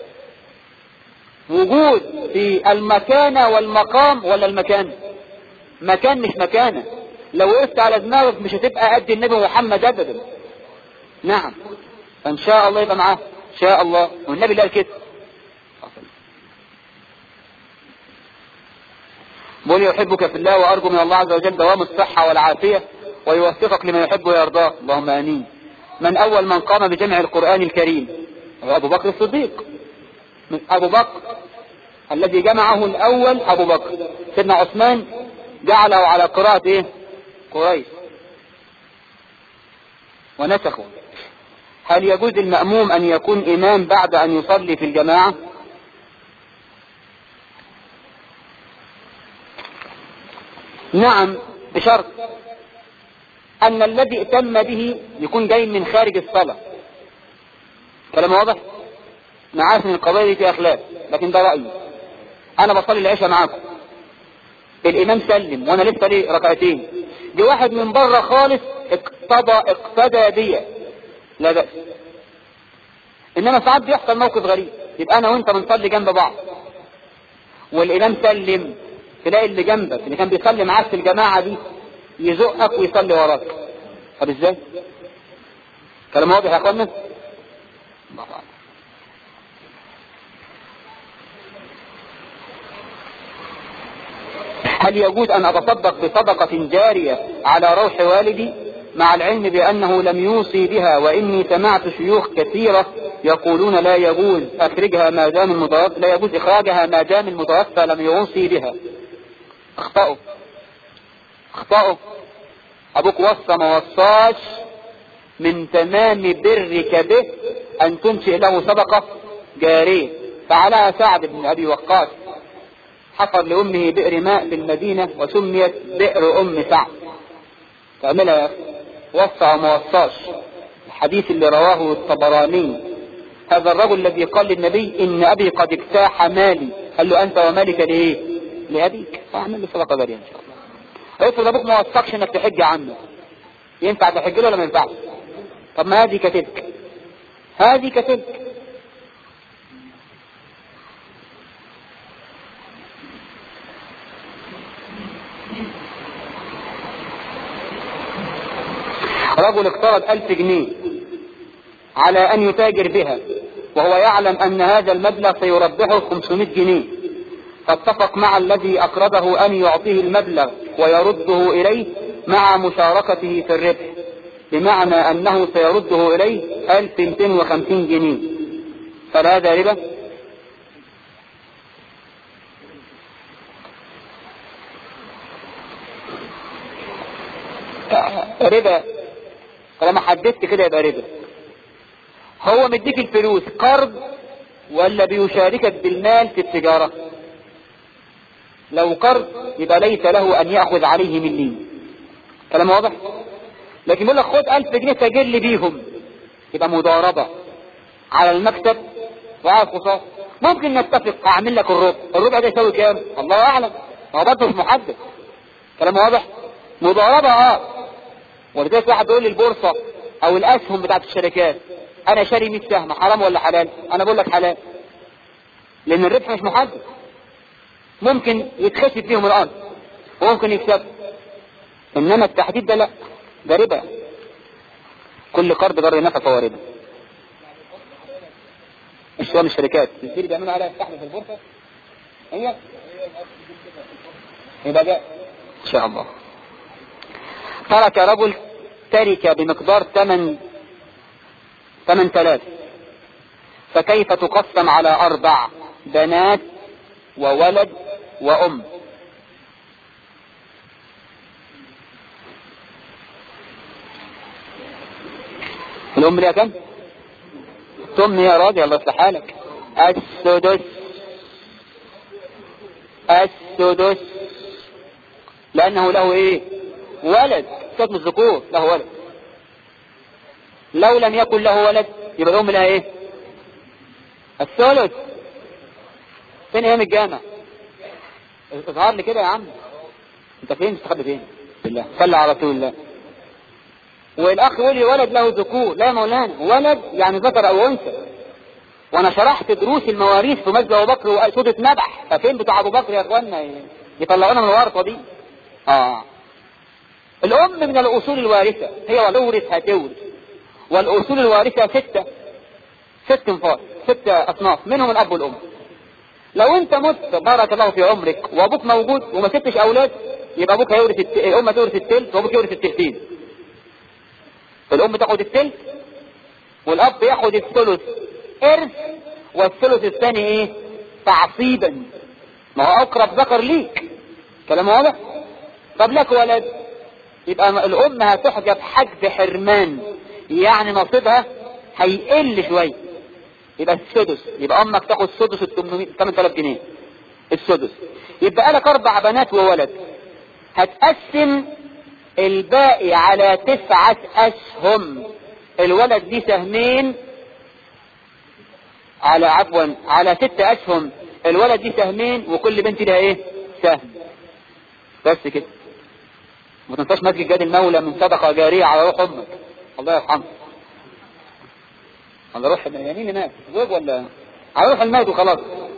وجود في المكانة والمقام ولا المكان؟ مكان مش مكانة. لو وقفت على دماغك مش هتبقى قد النبي محمد ابدا. نعم، فان شاء الله يبقى معاه ان شاء الله، والنبي اللي قال كده. بقول يحبك في الله وارجو من الله عز وجل دوام الصحة والعافية ويوفقك لما يحب ويرضاه، اللهم امين. من اول من قام بجمع القرآن الكريم؟ ابو بكر الصديق، من ابو بكر الذي جمعه الاول ابو بكر. سيدنا عثمان جعله على قراءة ايه؟ قريش ونسخه. هل يجوز المأموم ان يكون امام بعد ان يصلي في الجماعة؟ نعم، بشرط ان الذي ائتم به يكون جاي من خارج الصلاة. كلام واضح؟ انا عارف ان القضايا دي فيها خلاف، لكن ده رأيي. انا بصلي العشاء معاكم، الامام سلم وانا لسه لي ركعتين، جه واحد من بره خالص اقتضى اقتدى بي، لا بأس. انما ساعات بيحصل موقف غريب، يبقى انا وانت بنصلي جنب بعض والامام سلم، تلاقي اللي جنبك اللي كان بيصلي معاك في الجماعة دي يزقك ويصلي وراك. طب ازاي؟ كلام واضح يا اخوانا؟ هل يجوز ان اتصدق بصدقة جارية على روح والدي مع العلم بانه لم يوصي بها، واني سمعت شيوخ كثيرة يقولون لا يجوز اخرجها ما دام المتوفى لا يجوز اخراجها ما دام المتوفى لم يوصي بها؟ اخطأوا اخطأوا ابوك وصى ما وصاش. من تمام برك به ان تنشئ له صدقة جارية. فعلى سعد بن ابي وقاص حفر لامه بئر ماء بالمدينة وسميت بئر ام سعد. تعملها يا اخي، وصى وما وصاش. الحديث اللي رواه الطبراني، هذا الرجل الذي قال للنبي ان ابي قد اجتاح مالي، قال له انت ومالك لايه؟ لابيك، فاعمل له صدقة جارية ان شاء الله. افرض ابوك ما وصاكش انك تحج عنه، ينفع تحج له ولا ما ينفعش؟ طب ما هذه كتبك، هذه كتبك. رجل اقترض ألف جنيه على أن يتاجر بها، وهو يعلم أن هذا المبلغ سيربحه خمسمائة جنيه، فاتفق مع الذي أقرضه أن يعطيه المبلغ ويرده إليه مع مشاركته في الربح، بمعنى أنه سيرده إليه ألف ومئتين وخمسين جنيه. فهذا ربا؟ ربا طالما حددت كده يبقى ربا. هو مديك الفلوس قرض ولا بيشاركك بالمال في التجارة؟ لو قرض يبقى ليس له ان يأخذ عليه مليم. كلام واضح؟ لكن يقول لك خد ألف جنيه تاجر لي بيهم، يبقى مضاربة على المكسب وعلى الخسارة. ممكن نتفق اعمل لك الربع، الربع ده يساوي كام؟ الله اعلم، هو برضه مش محدد. كلام واضح؟ مضاربة اه. ولذلك واحد بيقول لي البورصة او الاسهم بتاعت الشركات، انا شاري مية سهم، حرام ولا حلال؟ انا بقول لك حلال، لان الربح مش محدد. ممكن يتخسف فيهم الارض وممكن يكسب، انما التحديد ده لا، ده ربا. كل قرض جر نفع فهو ربا. اسهم الشركات اللي بيعملوا عليها السحب في البورصة هي يبقى جاء ان شاء الله. ترك رجل تركة بمقدار ثمن ثمن ثلاث، فكيف تقسم على أربع؟ بنات وولد وأم. الأم ليها كم؟ ثم يا راجل الله يصلح حالك. السدس السدس لأنه له إيه؟ ولد، كتم الذكور له ولد. لو لم يكن له ولد يبقى الأم لها إيه؟ الثلث. فين أيام الجامع؟ اظهر لي كده يا عم، أنت فين؟ تستخبي فين؟ بالله صلى على رسول الله. والأخ يقول لي ولد له ذكور، لا يا مولانا، ولد يعني ذكر أو أنثى. وأنا شرحت دروس المواريث في مسجد أبو بكر وسودة نبح، ففين بتاع أبو بكر يا إخوانا يطلعونا من الورطة دي؟ آه الأم من الأصول الوارثة، هي ولورث هتورث. والأصول الوارثة ستة ست انفار ستة أصناف، منهم الأب والأم. لو أنت مت بارك الله في عمرك وأبوك موجود وما ستش أولاد، يبقى أبوك هيورث الت... الأم تورث التلت وأبوك يورث التلتين. الأم تاخد التلت والأب ياخد الثلث إرث، والثلث الثاني إيه؟ تعصيبا. ما هو أقرب ذكر ليك، كلام واضح؟ طب لك ولد، يبقى الأم هتحجب حجب حرمان، يعني نصيبها هيقل شوية، يبقى السدس، يبقى أمك تاخد سدس ال ثمانية آلاف جنيه السدس. يبقى لك أربع بنات وولد، هتقسم الباقي على تسعة أسهم. الولد دي سهمين على عفوا على ست أسهم، الولد دي سهمين، وكل بنت لها ايه؟ سهم. بس كده. ما تنساش مسجد جاد المولى من صدقة جارية على روح امك، الله يرحمه. على روح يعني مات زوج ولا على روح المات وخلاص.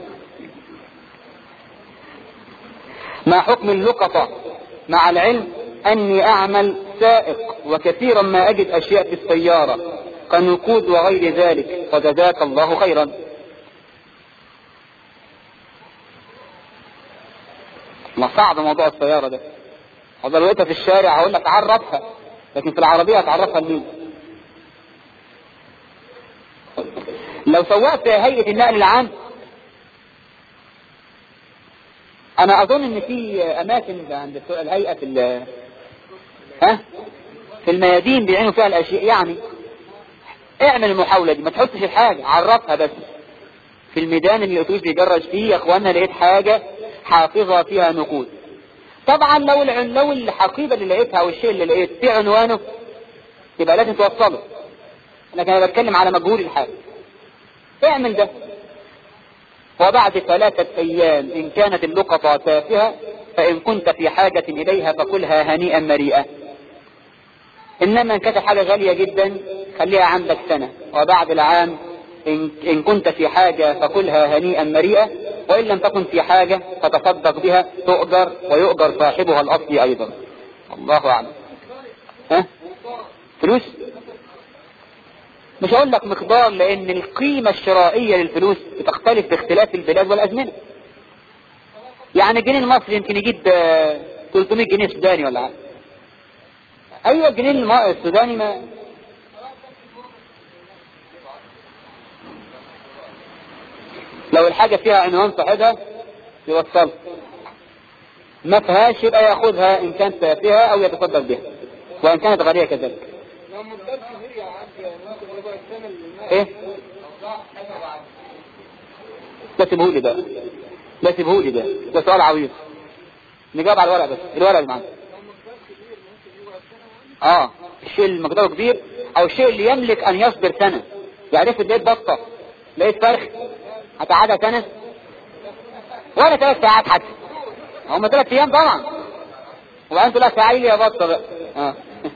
ما حكم اللقطة مع العلم اني اعمل سائق وكثيرا ما اجد اشياء في السيارة كنقود وغير ذلك، فجزاك الله خيرا. ما صعب موضوع السيارة ده، لو لقيتها في الشارع هقول لك عرفها، لكن في العربية هتعرفها لمين؟ لو سوقت في هيئة النقل العام، انا اظن ان في اماكن عند الهيئة في ها في الميادين بيعينوا فيها الاشياء، يعني اعمل المحاولة دي، ما تحطش الحاجة، عرفها بس. في الميدان اللي الاتوبيس بيجرج فيه يا اخوانا لقيت حاجة حافظة فيها نقود، طبعا لو لو الحقيبة اللي لقيتها او الشيء اللي لقيت في عنوانه يبقى لازم توصله، لكن انا بتكلم على مجهول الحال. اعمل ده، وبعد ثلاثة ايام ان كانت اللقطة تافهة فان كنت في حاجة اليها فكلها هنيئا مريئا، انما ان كانت حاجة غالية جدا خليها عندك سنة، وبعد العام إن, إن كنت في حاجة فكلها هنيئا مريئا، وإن لم تكن في حاجة فتصدق بها تؤجر ويؤجر صاحبها الأصلي أيضا. الله أعلم. ها؟ فلوس؟ مش هقول لك مقدار، لأن القيمة الشرائية للفلوس بتختلف باختلاف البلاد والأزمنة. يعني الجنيه المصري يمكن يجيب ثلاثمائة جنيه سوداني ولا حاجة. أيوة الجنيه السوداني ما لو الحاجة فيها عنوان صاحبها يوصل، ما فيهاش يبقى ياخذها ان كانت فيها او يتصدق بها، وان كانت غالية كذلك. ايه لا سيبهولي بقى، لا سيبهولي بقى، ده سؤال عويض، نجاوب على الورق بس، الورق اللي معانا. اه الشيء المقداره كبير او الشيء اللي يملك ان يصبر سنة، يعني افرض لقيت بطة لقيت فرخ هتقعدها سنة ولا ثلاث ساعات حتى، هم ثلاث ايام طبعا، وانتوا لا ساعي لي يا بطة بقى. اه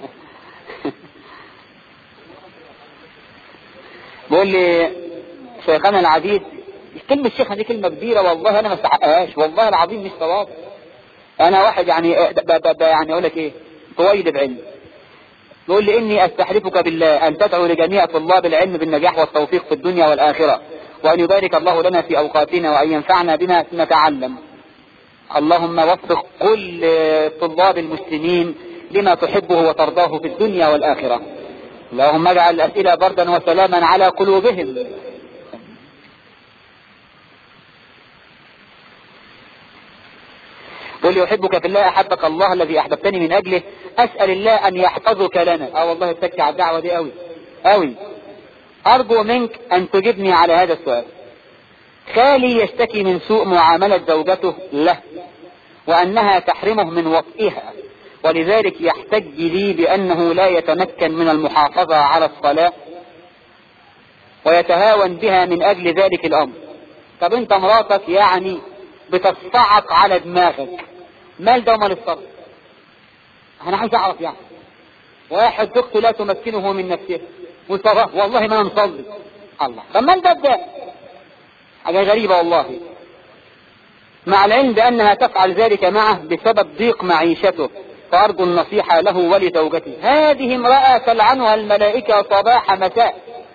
بقول لي شيخنا العديد، كلمة شيخنا دي كلمة كبيرة والله انا ما استحقهاش، والله العظيم مش صواب. انا واحد يعني ب ب ب يعني اقول لك ايه طويل بعلم، بقول لي اني استحلفك بالله ان تدعو لجميع طلاب العلم بالنجاح والتوفيق في الدنيا والاخرة، وان يبارك الله لنا في اوقاتنا وان ينفعنا بما نتعلم. اللهم وفق كل طلاب المسلمين لما تحبه وترضاه في الدنيا والاخرة. اللهم اجعل الاسئلة بردا وسلاما على قلوبهم. قل يحبك في الله احبك الله الذي احببتني من اجله، اسأل الله ان يحفظك لنا. اه والله اتكي على الدعوة دي قوي قوي. ارجو منك ان تجبني على هذا السؤال. خالي يشتكي من سوء معاملة زوجته له وانها تحرمه من وطئها، ولذلك يحتج لي بانه لا يتمكن من المحافظة على الصلاة ويتهاون بها من اجل ذلك الامر. طب انت مراتك يعني بتصعق على دماغك، مال ده ومال الصبر؟ انا عايز اعرف يعني واحد زوجته لا تمكنه من نفسه وصبر والله ما نصلي، الله طب مال ده ده حاجة غريبة والله، مع العلم بأنها تفعل ذلك معه بسبب ضيق معيشته، فأرجو النصيحة له ولزوجته. هذه امرأة تلعنها الملائكة صباح مساء،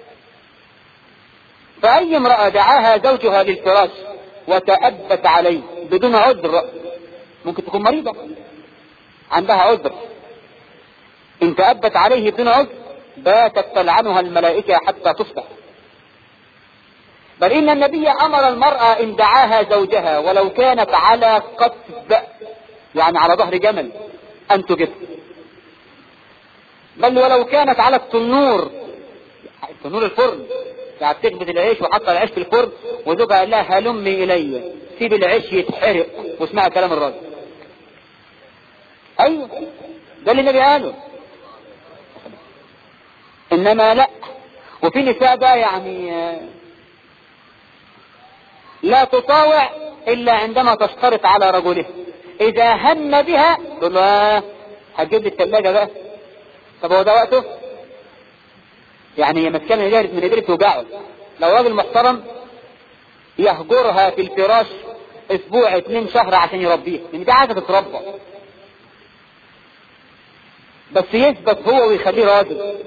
فأي امرأة دعاها زوجها للفراش وتأبت عليه بدون عذر، ممكن تكون مريضة عندها عذر، إن تأبت عليه بدون عذر باتت تلعنها الملائكة حتى تصبح. بل إن النبي أمر المرأة إن دعاها زوجها ولو كانت على قتب، يعني على ظهر جمل، أن تجب، بل ولو كانت على التنور، التنور الفرن، يعني تكبت العيش وحط العيش في الفرن، وزوجها قال لها هلمي إلي، سيب العيش يتحرق واسمع كلام الراجل. أيوه ده اللي النبي قاله. إنما لا، وفي نساء بقى يعني لا تطاوع إلا عندما تشترط على رجله، إذا هم بها تقول له هتجيب لي الثلاجة بقى. طب هو ده وقته؟ يعني هي مسكنة جارت من قدرته وجعه. لو راجل محترم يهجرها في الفراش اسبوع اتنين شهر عشان يربيها، لان دي عايزة تتربى، بس يثبت هو ويخليه راجل.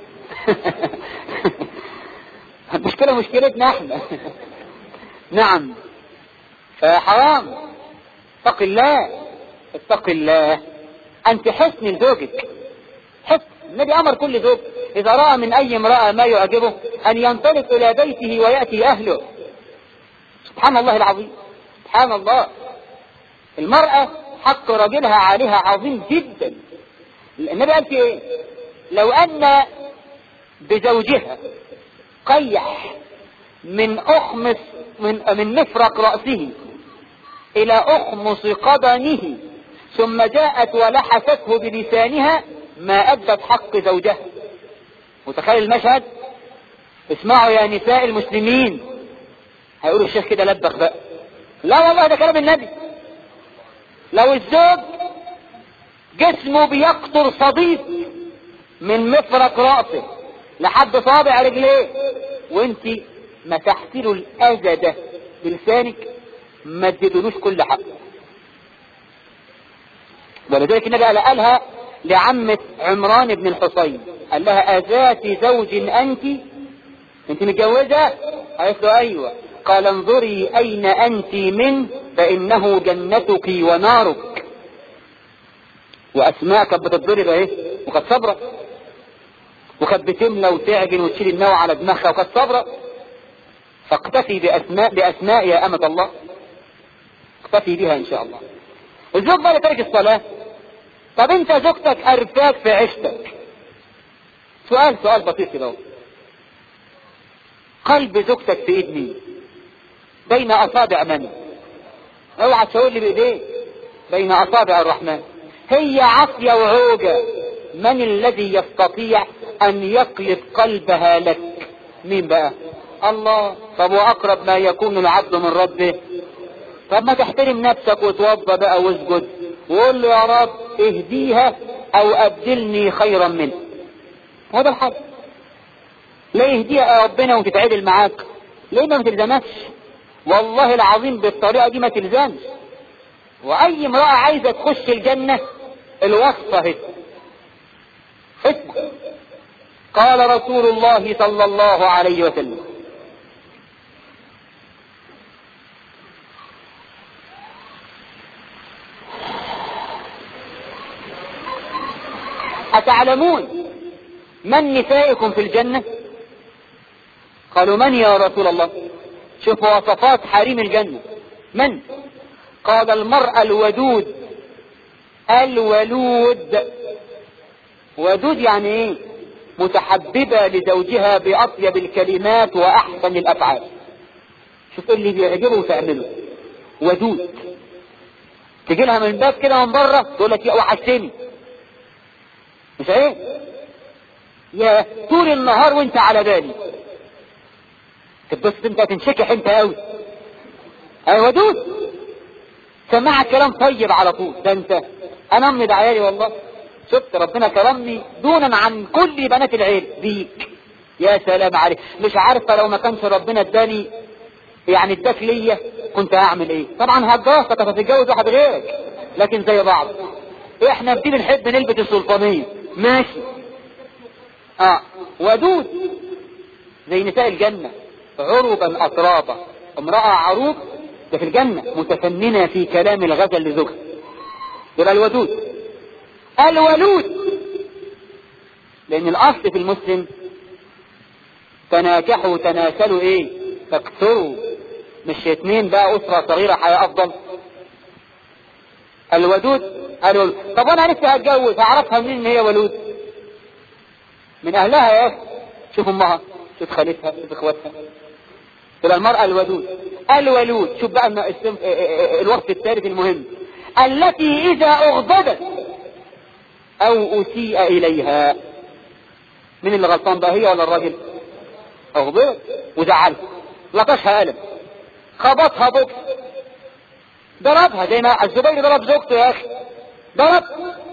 المشكلة مشكلتنا احنا. نعم، فحرام. اتق الله، اتق الله، انت حسن لزوجك، حسن. النبي امر كل زوج اذا رأى من اي امرأة ما يعجبه ان ينطلق الى بيته ويأتي اهله. سبحان الله العظيم، سبحان الله. المرأة حق رجلها عليها عظيم جدا. النبي قال في ايه؟ لو ان بزوجها قيح من اخمص من, من مفرق رأسه الى اخمص قدمه ثم جاءت ولحسته بلسانها ما ادت حق زوجها. متخيل المشهد؟ اسمعوا يا نساء المسلمين. هيقولوا الشيخ كده لبخ بقى. لا والله ده كلام النبي. لو الزوج جسمه بيقطر صديق من مفرق رأسه لحد صابع رجليه وانت مسحت له الاذى ده بلسانك، ما اديتلوش كل حق. ولذلك النبي قالها لعمة عمران بن الحصين، قال لها اذات زوج انت؟ انت متجوزة؟ قالت له ايوه. قال انظري اين انت منه فانه جنتك ونارك. واسماء كانت بتتضرب اهي وكانت صبرة، وكانت بتملى وتعجن وتشيل النوى على دماغها وكانت صبرة. فاقتفي باسماء باسماء يا امة الله، اقتفي بها ان شاء الله. الزوج بقى ترك الصلاة. طب انت زوجتك ارفاك في عشتك، سؤال سؤال بسيط كده، قلب زوجتك في ايد مين؟ بين اصابع من؟ اوعى تقول لي بايديه، بين اصابع الرحمن. هي عافية وعوجة، من الذي يستطيع ان يقلب قلبها لك؟ مين بقى؟ الله. طب واقرب ما يكون العبد من ربه. طب ما تحترم نفسك وتوضى بقى واسجد وقول له يا رب اهديها او ابدلني خيرا منه. هذا الحل. لا يهديها يا ربنا وتتعدل معاك، ليه ما تلزمكش؟ والله العظيم بالطريقة دي ما تلزمش. واي امرأة عايزة تخش الجنة الوصفة هي اسمع. قال رسول الله صلى الله عليه وسلم: أتعلمون من نسائكم في الجنة؟ قالوا من يا رسول الله؟ شوفوا وصفات حريم الجنة. من؟ قال المرأة الودود. الولود، ودود يعني ايه؟ متحببة لزوجها بأطيب الكلمات وأحسن الأفعال. شوف اللي بيعجبه وتعمله. ودود. تجي لها من باب كده من بره تقول لك يا وحشتني، مش ايه؟ يا طول النهار وانت على بالي. تبص انت تنشكح انت قوي. اي ودود، سمعك كلام طيب على طول. ده انت انا امي دعيالي والله، شفت ربنا كرمني دونا عن كل بنات العيل بيك. يا سلام عليك. مش عارفه لو ما كانش ربنا اداني يعني اداك ليا كنت هعمل ايه. طبعا هتجوزك هتتجوز واحد غيرك، لكن زي بعض. احنا بدي بنحب نلبس السلطانيه ماشي. اه ودود زي نساء الجنة، عربا أطرابا. امرأة عروب ده في الجنة متفننة في كلام الغزل لزوجها، يبقى الودود. الولود، لأن الأصل في المسلم تناكحوا تناسلوا إيه؟ تكثروا، مش اتنين بقى اسرة صغيرة حياة افضل. الودود الولود. طب وانا لسه هتجوز هعرفها منين ان هي ولود؟ من اهلها يا اخي، شوف امها، شوف خالتها، شوف اخواتها. تبقى المرأة الودود. الولود، شوف بقى الوصف الثالث المهم، التي اذا اغضبت او اسيء اليها. مين اللي غلطان بقى، هي ولا الراجل؟ اغضبت وزعلها، لطشها قلم، خبطها بوكس، ضربها زي ما الزبير ضرب زوجته يا اخي، ضرب